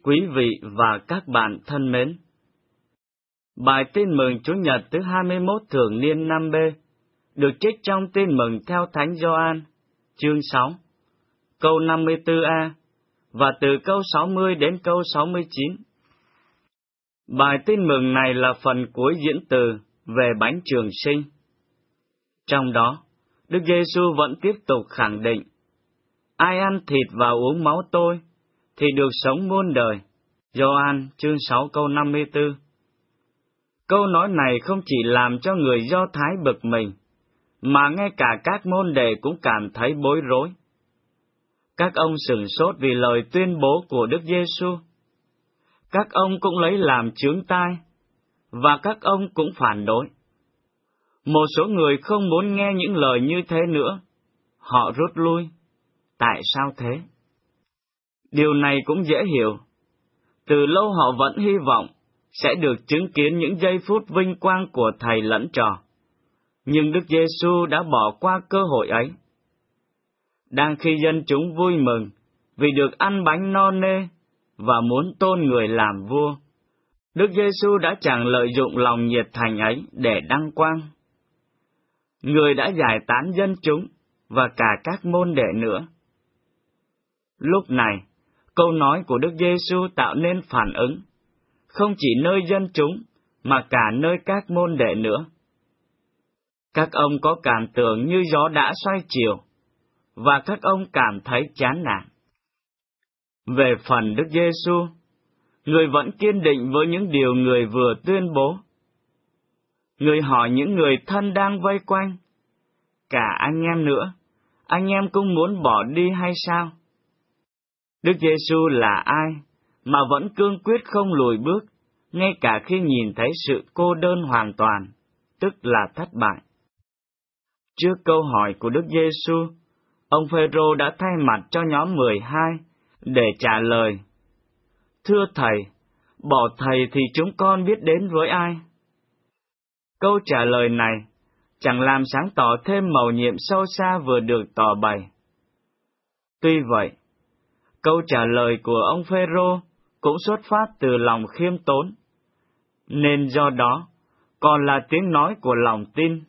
Quý vị và các bạn thân mến, bài tin mừng Chủ nhật thứ 21 thường niên 5B được trích trong tin mừng theo Thánh Gioan, chương 6, câu 54a và từ câu 60 đến câu 69. Bài tin mừng này là phần cuối diễn từ về bánh trường sinh. Trong đó, Đức Giêsu vẫn tiếp tục khẳng định: ai ăn thịt và uống máu tôi thì được sống muôn đời. Gioan chương 6 câu 54. Câu nói này không chỉ làm cho người Do Thái bực mình, mà ngay cả các môn đệ cũng cảm thấy bối rối. Các ông sửng sốt vì lời tuyên bố của Đức Giêsu. Các ông cũng lấy làm chướng tai, và các ông cũng phản đối. Một số người không muốn nghe những lời như thế nữa. Họ rút lui. Tại sao thế? Điều này cũng dễ hiểu. Từ lâu họ vẫn hy vọng sẽ được chứng kiến những giây phút vinh quang của thầy lẫn trò. Nhưng Đức Giêsu đã bỏ qua cơ hội ấy. Đang khi dân chúng vui mừng vì được ăn bánh no nê và muốn tôn người làm vua, Đức Giêsu đã chẳng lợi dụng lòng nhiệt thành ấy để đăng quang. Người đã giải tán dân chúng và cả các môn đệ nữa. Lúc này, câu nói của Đức Giêsu tạo nên phản ứng, không chỉ nơi dân chúng, mà cả nơi các môn đệ nữa. Các ông có cảm tưởng như gió đã xoay chiều, và các ông cảm thấy chán nản. Về phần Đức Giêsu, người vẫn kiên định với những điều người vừa tuyên bố. Người hỏi những người thân đang vây quanh: cả anh em nữa, anh em cũng muốn bỏ đi hay sao? Đức Giêsu là ai mà vẫn cương quyết không lùi bước, ngay cả khi nhìn thấy sự cô đơn hoàn toàn, tức là thất bại? Trước câu hỏi của Đức Giêsu, ông Phêrô đã thay mặt cho nhóm 12 để trả lời: thưa Thầy, bỏ Thầy thì chúng con biết đến với ai? Câu trả lời này chẳng làm sáng tỏ thêm mầu nhiệm sâu xa vừa được tỏ bày. Tuy vậy, câu trả lời của ông Phêrô cũng xuất phát từ lòng khiêm tốn, nên do đó còn là tiếng nói của lòng tin.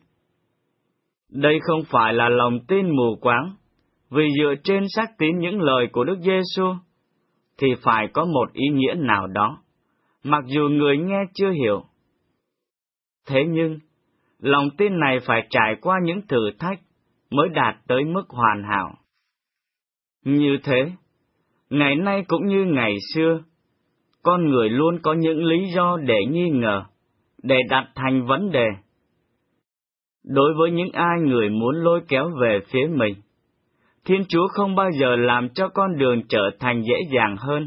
Đây không phải là lòng tin mù quáng, vì dựa trên xác tín những lời của Đức Giêsu thì phải có một ý nghĩa nào đó, mặc dù người nghe chưa hiểu. Thế nhưng, lòng tin này phải trải qua những thử thách mới đạt tới mức hoàn hảo. Như thế, ngày nay cũng như ngày xưa, con người luôn có những lý do để nghi ngờ, để đặt thành vấn đề. Đối với những ai người muốn lôi kéo về phía mình, Thiên Chúa không bao giờ làm cho con đường trở thành dễ dàng hơn.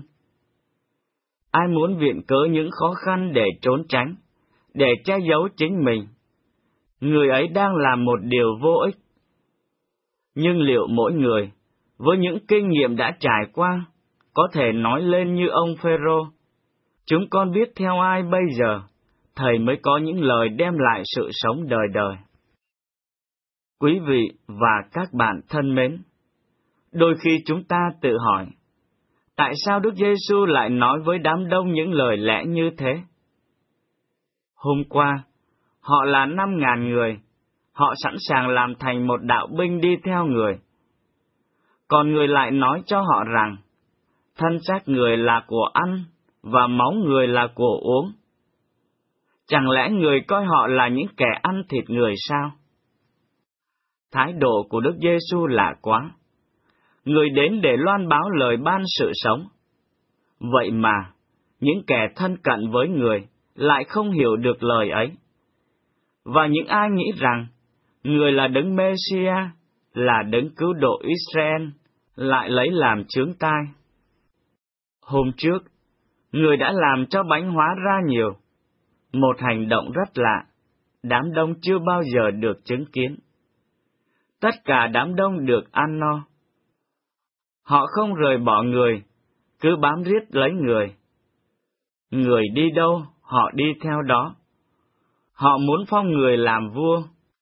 Ai muốn viện cớ những khó khăn để trốn tránh, để che giấu chính mình, người ấy đang làm một điều vô ích. Nhưng liệu mỗi người, với những kinh nghiệm đã trải qua, có thể nói lên như ông Phêrô: chúng con biết theo ai bây giờ, Thầy mới có những lời đem lại sự sống đời đời? Quý vị và các bạn thân mến, đôi khi chúng ta tự hỏi, tại sao Đức Giêsu lại nói với đám đông những lời lẽ như thế? Hôm qua, họ là 5.000 người, họ sẵn sàng làm thành một đạo binh đi theo người. Còn người lại nói cho họ rằng, thân xác người là của ăn, và máu người là của uống. Chẳng lẽ người coi họ là những kẻ ăn thịt người sao? Thái độ của Đức Giêsu lạ quá. Người đến để loan báo lời ban sự sống. Vậy mà, những kẻ thân cận với người lại không hiểu được lời ấy. Và những ai nghĩ rằng người là đấng Mê-si-a, là đấng cứu độ Israel, lại lấy làm chướng tai. Hôm trước, người đã làm cho bánh hóa ra nhiều, một hành động rất lạ, đám đông chưa bao giờ được chứng kiến. Tất cả đám đông được ăn no. Họ không rời bỏ người, cứ bám riết lấy người. Người đi đâu, họ đi theo đó. Họ muốn phong người làm vua.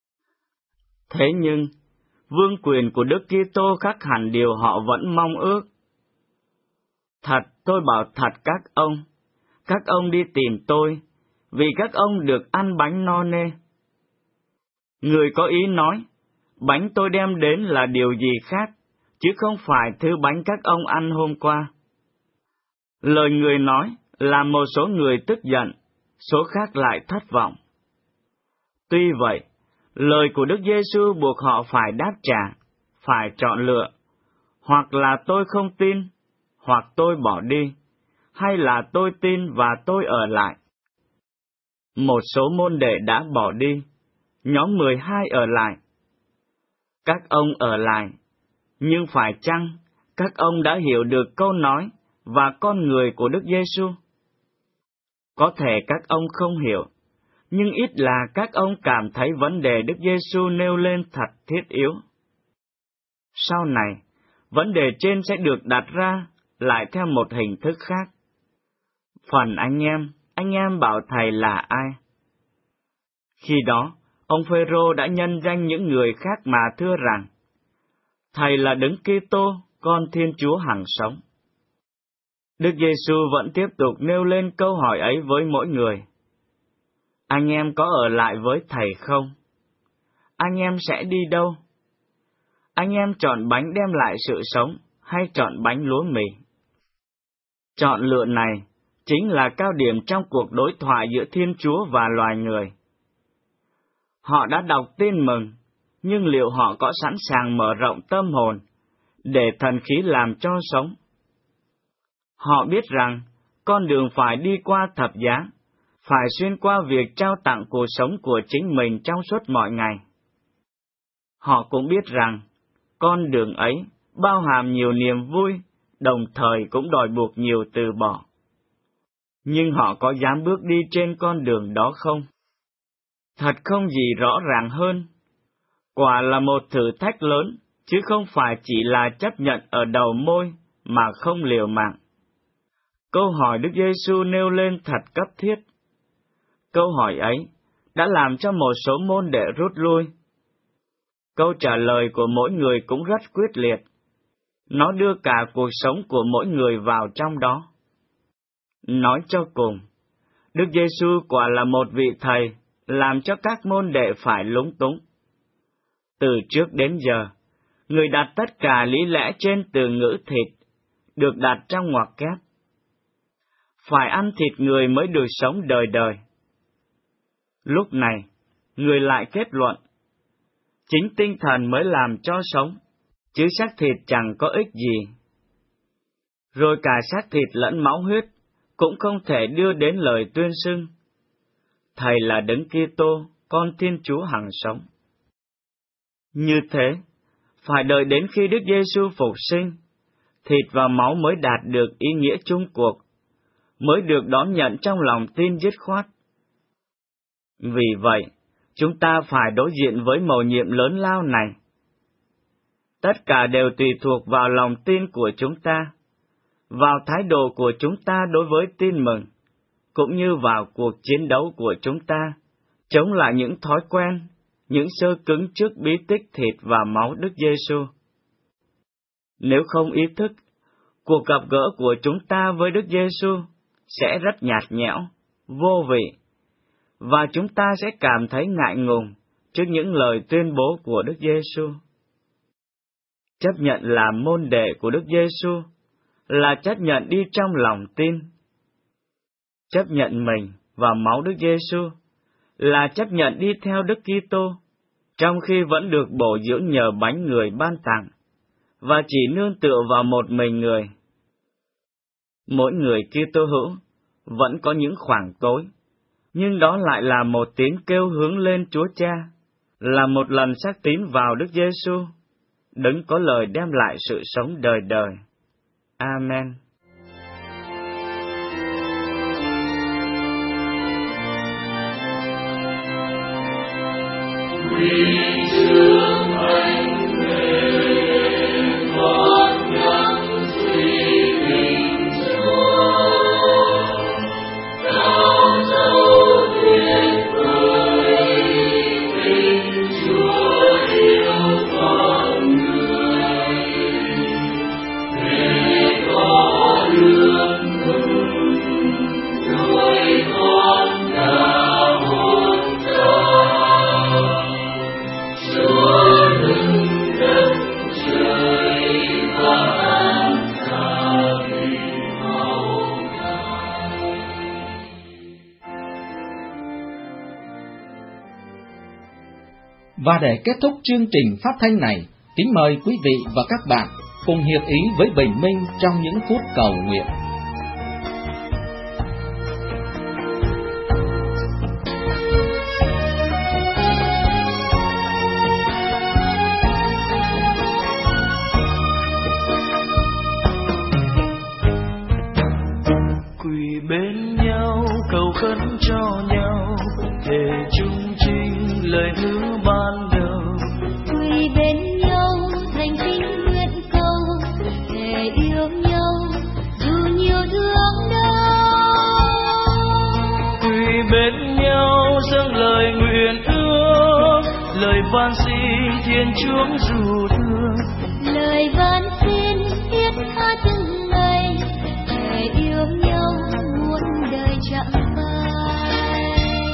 Thế nhưng, vương quyền của Đức Kitô khác hẳn điều họ vẫn mong ước. Thật, tôi bảo thật các ông đi tìm tôi, vì các ông được ăn bánh no nê. Người có ý nói, bánh tôi đem đến là điều gì khác, chứ không phải thứ bánh các ông ăn hôm qua. Lời người nói làm một số người tức giận, số khác lại thất vọng. Tuy vậy, lời của Đức Giêsu buộc họ phải đáp trả, phải chọn lựa, hoặc là tôi không tin, hoặc tôi bỏ đi, hay là tôi tin và tôi ở lại. Một số môn đệ đã bỏ đi, nhóm 12 ở lại. Các ông ở lại, nhưng phải chăng các ông đã hiểu được câu nói và con người của Đức Giêsu? Có thể các ông không hiểu, nhưng ít là các ông cảm thấy vấn đề Đức Giêsu nêu lên thật thiết yếu. Sau này, vấn đề trên sẽ được đặt ra lại theo một hình thức khác. Phần anh em bảo thầy là ai? Khi đó, ông Phêrô đã nhân danh những người khác mà thưa rằng, thầy là Đấng Kitô, con Thiên Chúa hằng sống. Đức Giêsu vẫn tiếp tục nêu lên câu hỏi ấy với mỗi người. Anh em có ở lại với thầy không? Anh em sẽ đi đâu? Anh em chọn bánh đem lại sự sống hay chọn bánh lúa mì? Chọn lựa này chính là cao điểm trong cuộc đối thoại giữa Thiên Chúa và loài người. Họ đã đọc tin mừng, nhưng liệu họ có sẵn sàng mở rộng tâm hồn để thần khí làm cho sống? Họ biết rằng con đường phải đi qua thập giá, phải xuyên qua việc trao tặng cuộc sống của chính mình trong suốt mọi ngày. Họ cũng biết rằng con đường ấy bao hàm nhiều niềm vui, đồng thời cũng đòi buộc nhiều từ bỏ. Nhưng họ có dám bước đi trên con đường đó không? Thật không gì rõ ràng hơn. Quả là một thử thách lớn, chứ không phải chỉ là chấp nhận ở đầu môi mà không liều mạng. Câu hỏi Đức Giêsu nêu lên thật cấp thiết. Câu hỏi ấy đã làm cho một số môn đệ rút lui. Câu trả lời của mỗi người cũng rất quyết liệt. Nó đưa cả cuộc sống của mỗi người vào trong đó. Nói cho cùng, Đức Giêsu quả là một vị thầy làm cho các môn đệ phải lúng túng. Từ trước đến giờ, người đặt tất cả lý lẽ trên từ ngữ thịt, được đặt trong ngoặc kép. Phải ăn thịt người mới được sống đời đời. Lúc này, người lại kết luận, chính tinh thần mới làm cho sống, chứ xác thịt chẳng có ích gì. Rồi cả xác thịt lẫn máu huyết cũng không thể đưa đến lời tuyên xưng, thầy là Đấng Kitô, con Thiên Chúa hằng sống. Như thế, phải đợi đến khi Đức Giêsu phục sinh, thịt và máu mới đạt được ý nghĩa chung cuộc, mới được đón nhận trong lòng tin dứt khoát. Vì vậy, chúng ta phải đối diện với mầu nhiệm lớn lao này. Tất cả đều tùy thuộc vào lòng tin của chúng ta, vào thái độ của chúng ta đối với tin mừng, cũng như vào cuộc chiến đấu của chúng ta, chống lại những thói quen, những xơ cứng trước bí tích thịt và máu Đức Giêsu. Nếu không ý thức, cuộc gặp gỡ của chúng ta với Đức Giêsu sẽ rất nhạt nhẽo, vô vị, và chúng ta sẽ cảm thấy ngại ngùng trước những lời tuyên bố của Đức Giêsu. Chấp nhận làm môn đệ của Đức Giêsu là chấp nhận đi trong lòng tin. Chấp nhận mình và máu Đức Giêsu là chấp nhận đi theo Đức Kitô, trong khi vẫn được bổ dưỡng nhờ bánh người ban tặng, và chỉ nương tựa vào một mình người. Mỗi người Kitô hữu vẫn có những khoảng tối, nhưng đó lại là một tiếng kêu hướng lên Chúa Cha, là một lần xác tín vào Đức Giêsu, Đấng có lời đem lại sự sống đời đời. Amen. Hallelujah. Và để kết thúc chương trình phát thanh này, kính mời quý vị và các bạn cùng hiệp ý với Bình Minh trong những phút cầu nguyện. Quỳ bên nhau cầu khấn cho nhau, thề chung trinh lời hứa ban đầu. Quỳ bên nhau thành kính nguyện cầu, thề yêu nhau dù nhiều thương đau. Quỳ bên nhau dâng lời nguyện ước, lời van xin Thiên Chúa dù thương, Lời van xin thiết tha từng ngày, thề yêu nhau muôn đời chẳng phai.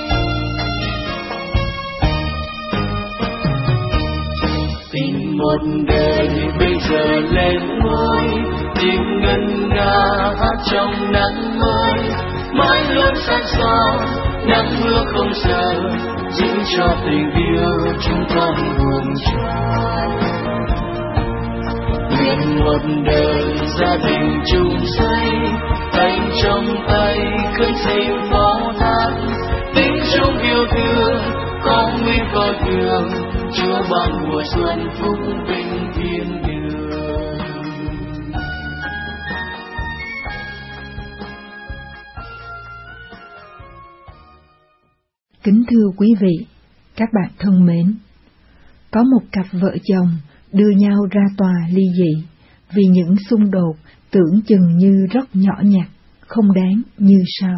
tình một đời bây giờ lên ngôi, tình ngân nga hát trong nắng mới, mãi luôn sát sao nắng mưa không sợ, giữ cho tình yêu chúng con buồn tràn. Nguyện một đời gia đình chung xây, tay trong tay khấn xin phó thác, tình chung yêu thương có nguy có thường, Chúa ban mùa xuân phúc vinh thiên đường. Kính thưa quý vị, các bạn thân mến, có một cặp vợ chồng đưa nhau ra tòa ly dị vì những xung đột tưởng chừng như rất nhỏ nhặt, không đáng như sau.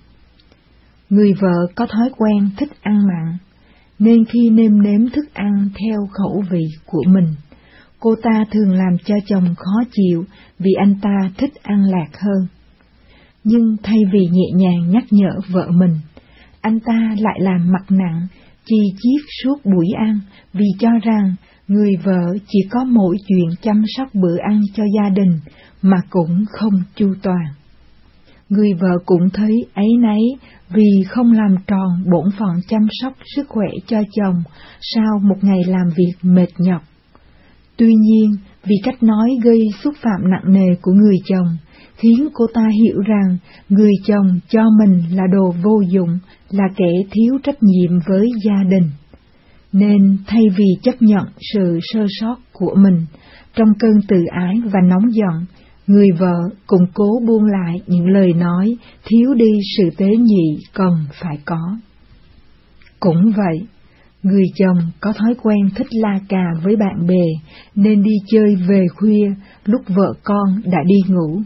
Người vợ có thói quen thích ăn mặn, nên khi nêm nếm thức ăn theo khẩu vị của mình, cô ta thường làm cho chồng khó chịu vì anh ta thích ăn lạc hơn. Nhưng thay vì nhẹ nhàng nhắc nhở vợ mình, anh ta lại làm mặt nặng, chi chiết suốt buổi ăn vì cho rằng người vợ chỉ có mỗi chuyện chăm sóc bữa ăn cho gia đình mà cũng không chu toàn. Người vợ cũng thấy áy náy vì không làm tròn bổn phận chăm sóc sức khỏe cho chồng sau một ngày làm việc mệt nhọc. Tuy nhiên, vì cách nói gây xúc phạm nặng nề của người chồng, khiến cô ta hiểu rằng người chồng cho mình là đồ vô dụng, là kẻ thiếu trách nhiệm với gia đình. Nên thay vì chấp nhận sự sơ sót của mình, trong cơn tự ái và nóng giận, người vợ cũng cố buông lại những lời nói thiếu đi sự tế nhị cần phải có. Cũng vậy, người chồng có thói quen thích la cà với bạn bè nên đi chơi về khuya lúc vợ con đã đi ngủ.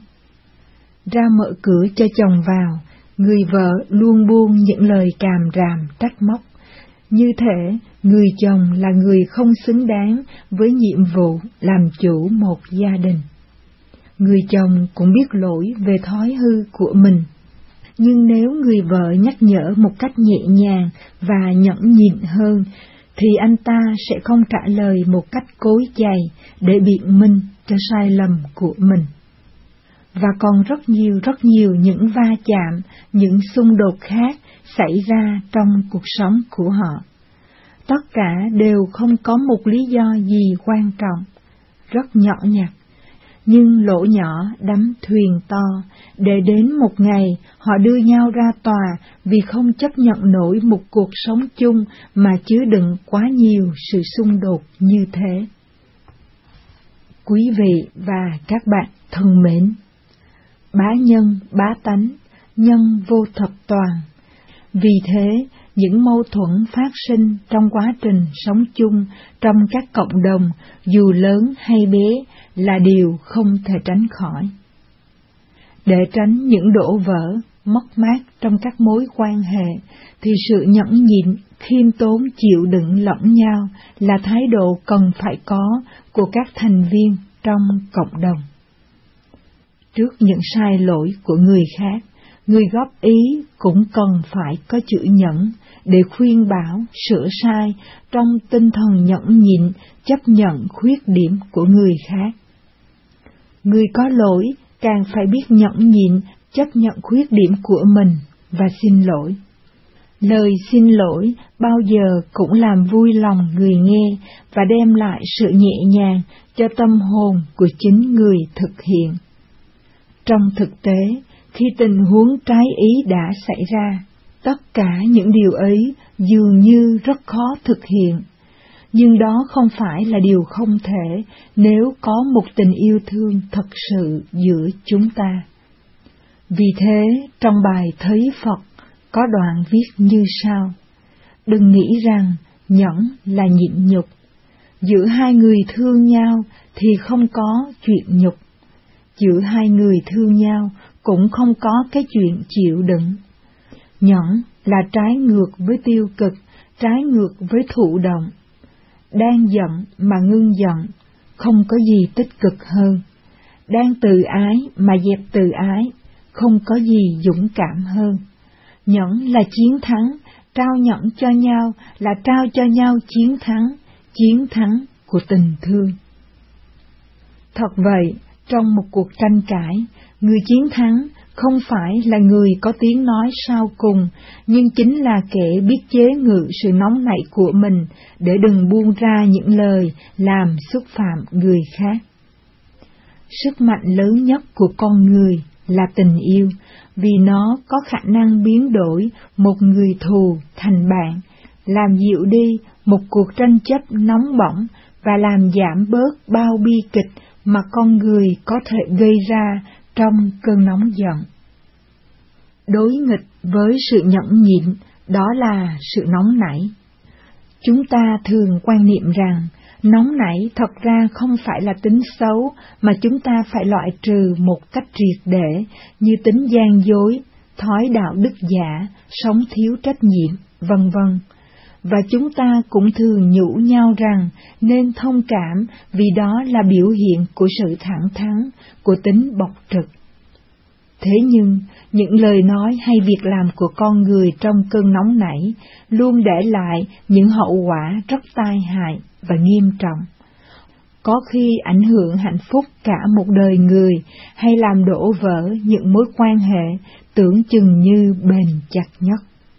Ra mở cửa cho chồng vào, người vợ luôn buông những lời càm ràm trách móc. Như thể người chồng là người không xứng đáng với nhiệm vụ làm chủ một gia đình. Người chồng cũng biết lỗi về thói hư của mình, nhưng nếu người vợ nhắc nhở một cách nhẹ nhàng và nhẫn nhịn hơn, thì anh ta sẽ không trả lời một cách cối chày để biện minh cho sai lầm của mình. Và còn rất nhiều những va chạm, những xung đột khác xảy ra trong cuộc sống của họ. Tất cả đều không có một lý do gì quan trọng, rất nhỏ nhặt, nhưng lỗ nhỏ đắm thuyền to, để đến một ngày họ đưa nhau ra tòa vì không chấp nhận nổi một cuộc sống chung mà chứa đựng quá nhiều sự xung đột như thế. Quý vị và các bạn thân mến, bá nhân bá tánh, nhân vô thập toàn. Vì thế, những mâu thuẫn phát sinh trong quá trình sống chung trong các cộng đồng, dù lớn hay bé, là điều không thể tránh khỏi. Để tránh những đổ vỡ, mất mát trong các mối quan hệ, thì sự nhẫn nhịn, khiêm tốn chịu đựng lẫn nhau là thái độ cần phải có của các thành viên trong cộng đồng. Trước những sai lỗi của người khác, người góp ý cũng cần phải có chữ nhẫn để khuyên bảo, sửa sai trong tinh thần nhẫn nhịn, chấp nhận khuyết điểm của người khác. Người có lỗi càng phải biết nhẫn nhịn, chấp nhận khuyết điểm của mình và xin lỗi. Lời xin lỗi bao giờ cũng làm vui lòng người nghe và đem lại sự nhẹ nhàng cho tâm hồn của chính người thực hiện. Trong thực tế, khi tình huống trái ý đã xảy ra, tất cả những điều ấy dường như rất khó thực hiện. Nhưng đó không phải là điều không thể nếu có một tình yêu thương thật sự giữa chúng ta. Vì thế, trong bài Thấy Phật có đoạn viết như sau: đừng nghĩ rằng nhẫn là nhịn nhục. Giữa hai người thương nhau thì không có chuyện nhục. Giữa hai người thương nhau cũng không có cái chuyện chịu đựng. Nhẫn là trái ngược với tiêu cực, trái ngược với thụ động. Đang giận mà ngưng giận, không có gì tích cực hơn. Đang từ ái mà dẹp từ ái, không có gì dũng cảm hơn. Nhẫn là chiến thắng, trao nhẫn cho nhau là trao cho nhau chiến thắng của tình thương. Thật vậy, trong một cuộc tranh cãi, người chiến thắng không phải là người có tiếng nói sau cùng, nhưng chính là kẻ biết chế ngự sự nóng nảy của mình để đừng buông ra những lời làm xúc phạm người khác. Sức mạnh lớn nhất của con người là tình yêu, vì nó có khả năng biến đổi một người thù thành bạn, làm dịu đi một cuộc tranh chấp nóng bỏng và làm giảm bớt bao bi kịch mà con người có thể gây ra trong cơn nóng giận. Đối nghịch với sự nhẫn nhịn, đó là sự nóng nảy. Chúng ta thường quan niệm rằng nóng nảy thật ra không phải là tính xấu mà chúng ta phải loại trừ một cách triệt để, như tính gian dối, thói đạo đức giả, sống thiếu trách nhiệm, vân vân. Và chúng ta cũng thường nhủ nhau rằng nên thông cảm vì đó là biểu hiện của sự thẳng thắn, của tính bộc trực. Thế nhưng, những lời nói hay việc làm của con người trong cơn nóng nảy luôn để lại những hậu quả rất tai hại và nghiêm trọng. Có khi ảnh hưởng hạnh phúc cả một đời người hay làm đổ vỡ những mối quan hệ tưởng chừng như bền chặt nhất.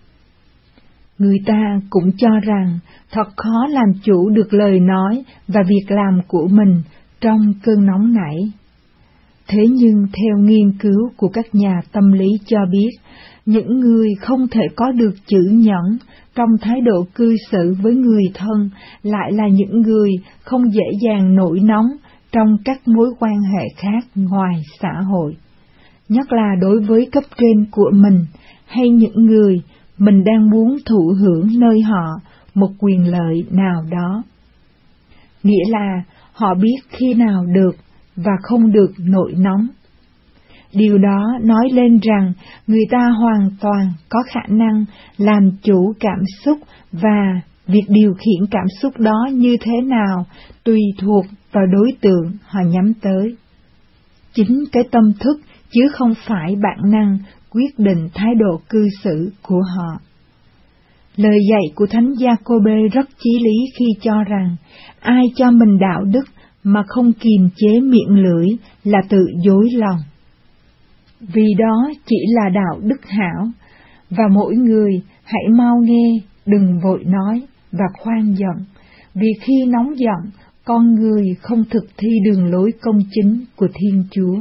Người ta cũng cho rằng thật khó làm chủ được lời nói và việc làm của mình trong cơn nóng nảy. Thế nhưng theo nghiên cứu của các nhà tâm lý cho biết, những người không thể có được chữ nhẫn trong thái độ cư xử với người thân lại là những người không dễ dàng nổi nóng trong các mối quan hệ khác ngoài xã hội, nhất là đối với cấp trên của mình hay những người mình đang muốn thụ hưởng nơi họ một quyền lợi nào đó. Nghĩa là họ biết khi nào được và không được nổi nóng. Điều đó nói lên rằng người ta hoàn toàn có khả năng làm chủ cảm xúc và việc điều khiển cảm xúc đó như thế nào tùy thuộc vào đối tượng họ nhắm tới. Chính cái tâm thức chứ không phải bản năng quyết định thái độ cư xử của họ. Lời dạy của Thánh Giacôbê rất chí lý khi cho rằng ai cho mình đạo đức mà không kiềm chế miệng lưỡi là tự dối lòng. Vì đó chỉ là đạo đức hảo, và mỗi người hãy mau nghe, đừng vội nói và khoan giận, vì khi nóng giận, con người không thực thi đường lối công chính của Thiên Chúa.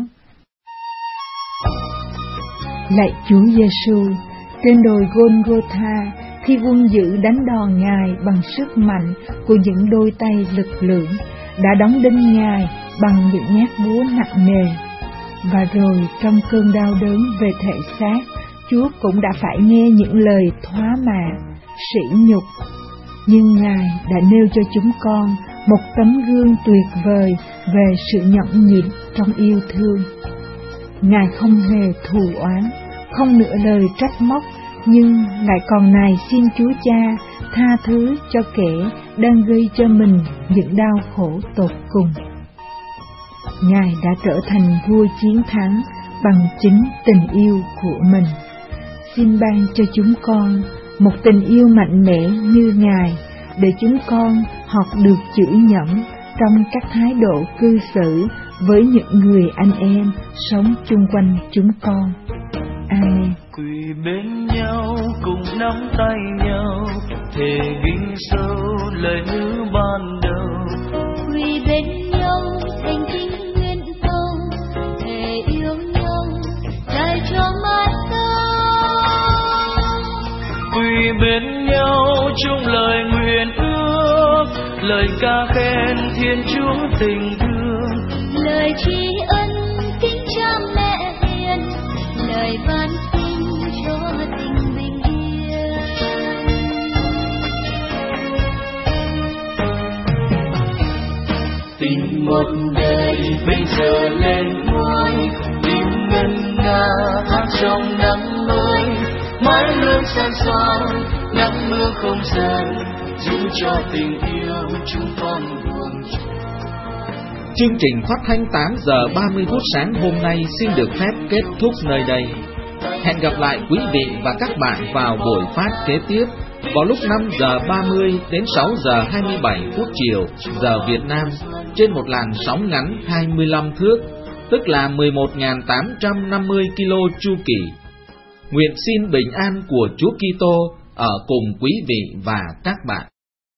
Lạy Chúa Giêsu, trên đồi Golgotha, khi quân dữ đánh đòn Ngài bằng sức mạnh của những đôi tay lực lưỡng, đã đóng đinh Ngài bằng những nhát búa nặng nề. Và rồi trong cơn đau đớn về thể xác, Chúa cũng đã phải nghe những lời thoá mạ, sỉ nhục. Nhưng Ngài đã nêu cho chúng con một tấm gương tuyệt vời về sự nhẫn nhịn trong yêu thương. Ngài không hề thù oán, không nửa lời trách móc, nhưng lại còn nài xin Chúa Cha tha thứ cho kẻ đang gây cho mình những đau khổ tột cùng. Ngài đã trở thành vua chiến thắng bằng chính tình yêu của mình. Xin ban cho chúng con một tình yêu mạnh mẽ như Ngài, để chúng con học được chữ nhẫn trong các thái độ cư xử với những người anh em sống chung quanh chúng con. Amen. Quỳ bên nhau cùng nắm tay nhau, thề ghi sâu lời hứa ban đầu. Quỳ bên nhau thành kính nguyện cầu, thề yêu nhau dài cho mãi sau. Quỳ bên nhau chung lời nguyện ước, lời ca khen Thiên Chúa tình thương, lời tri ân kính cha mẹ hiền, lời van xin cho tình bình yên. Tình một đời bây giờ lên ngôi, tim ngân nga hát trong nắng mới, mãi luôn san son nắng mưa không dần, giữ cho tình yêu chúng con buông trôi. Chương trình phát thanh 8 giờ 30 phút sáng hôm nay xin được phép kết thúc nơi đây. Hẹn gặp lại quý vị và các bạn vào buổi phát kế tiếp vào lúc 5 giờ 30 đến 6 giờ 27 phút chiều giờ Việt Nam trên một làn sóng ngắn 25 thước, tức là 11.850 kilo chu kỳ. Nguyện xin bình an của Chúa Kitô ở cùng quý vị và các bạn.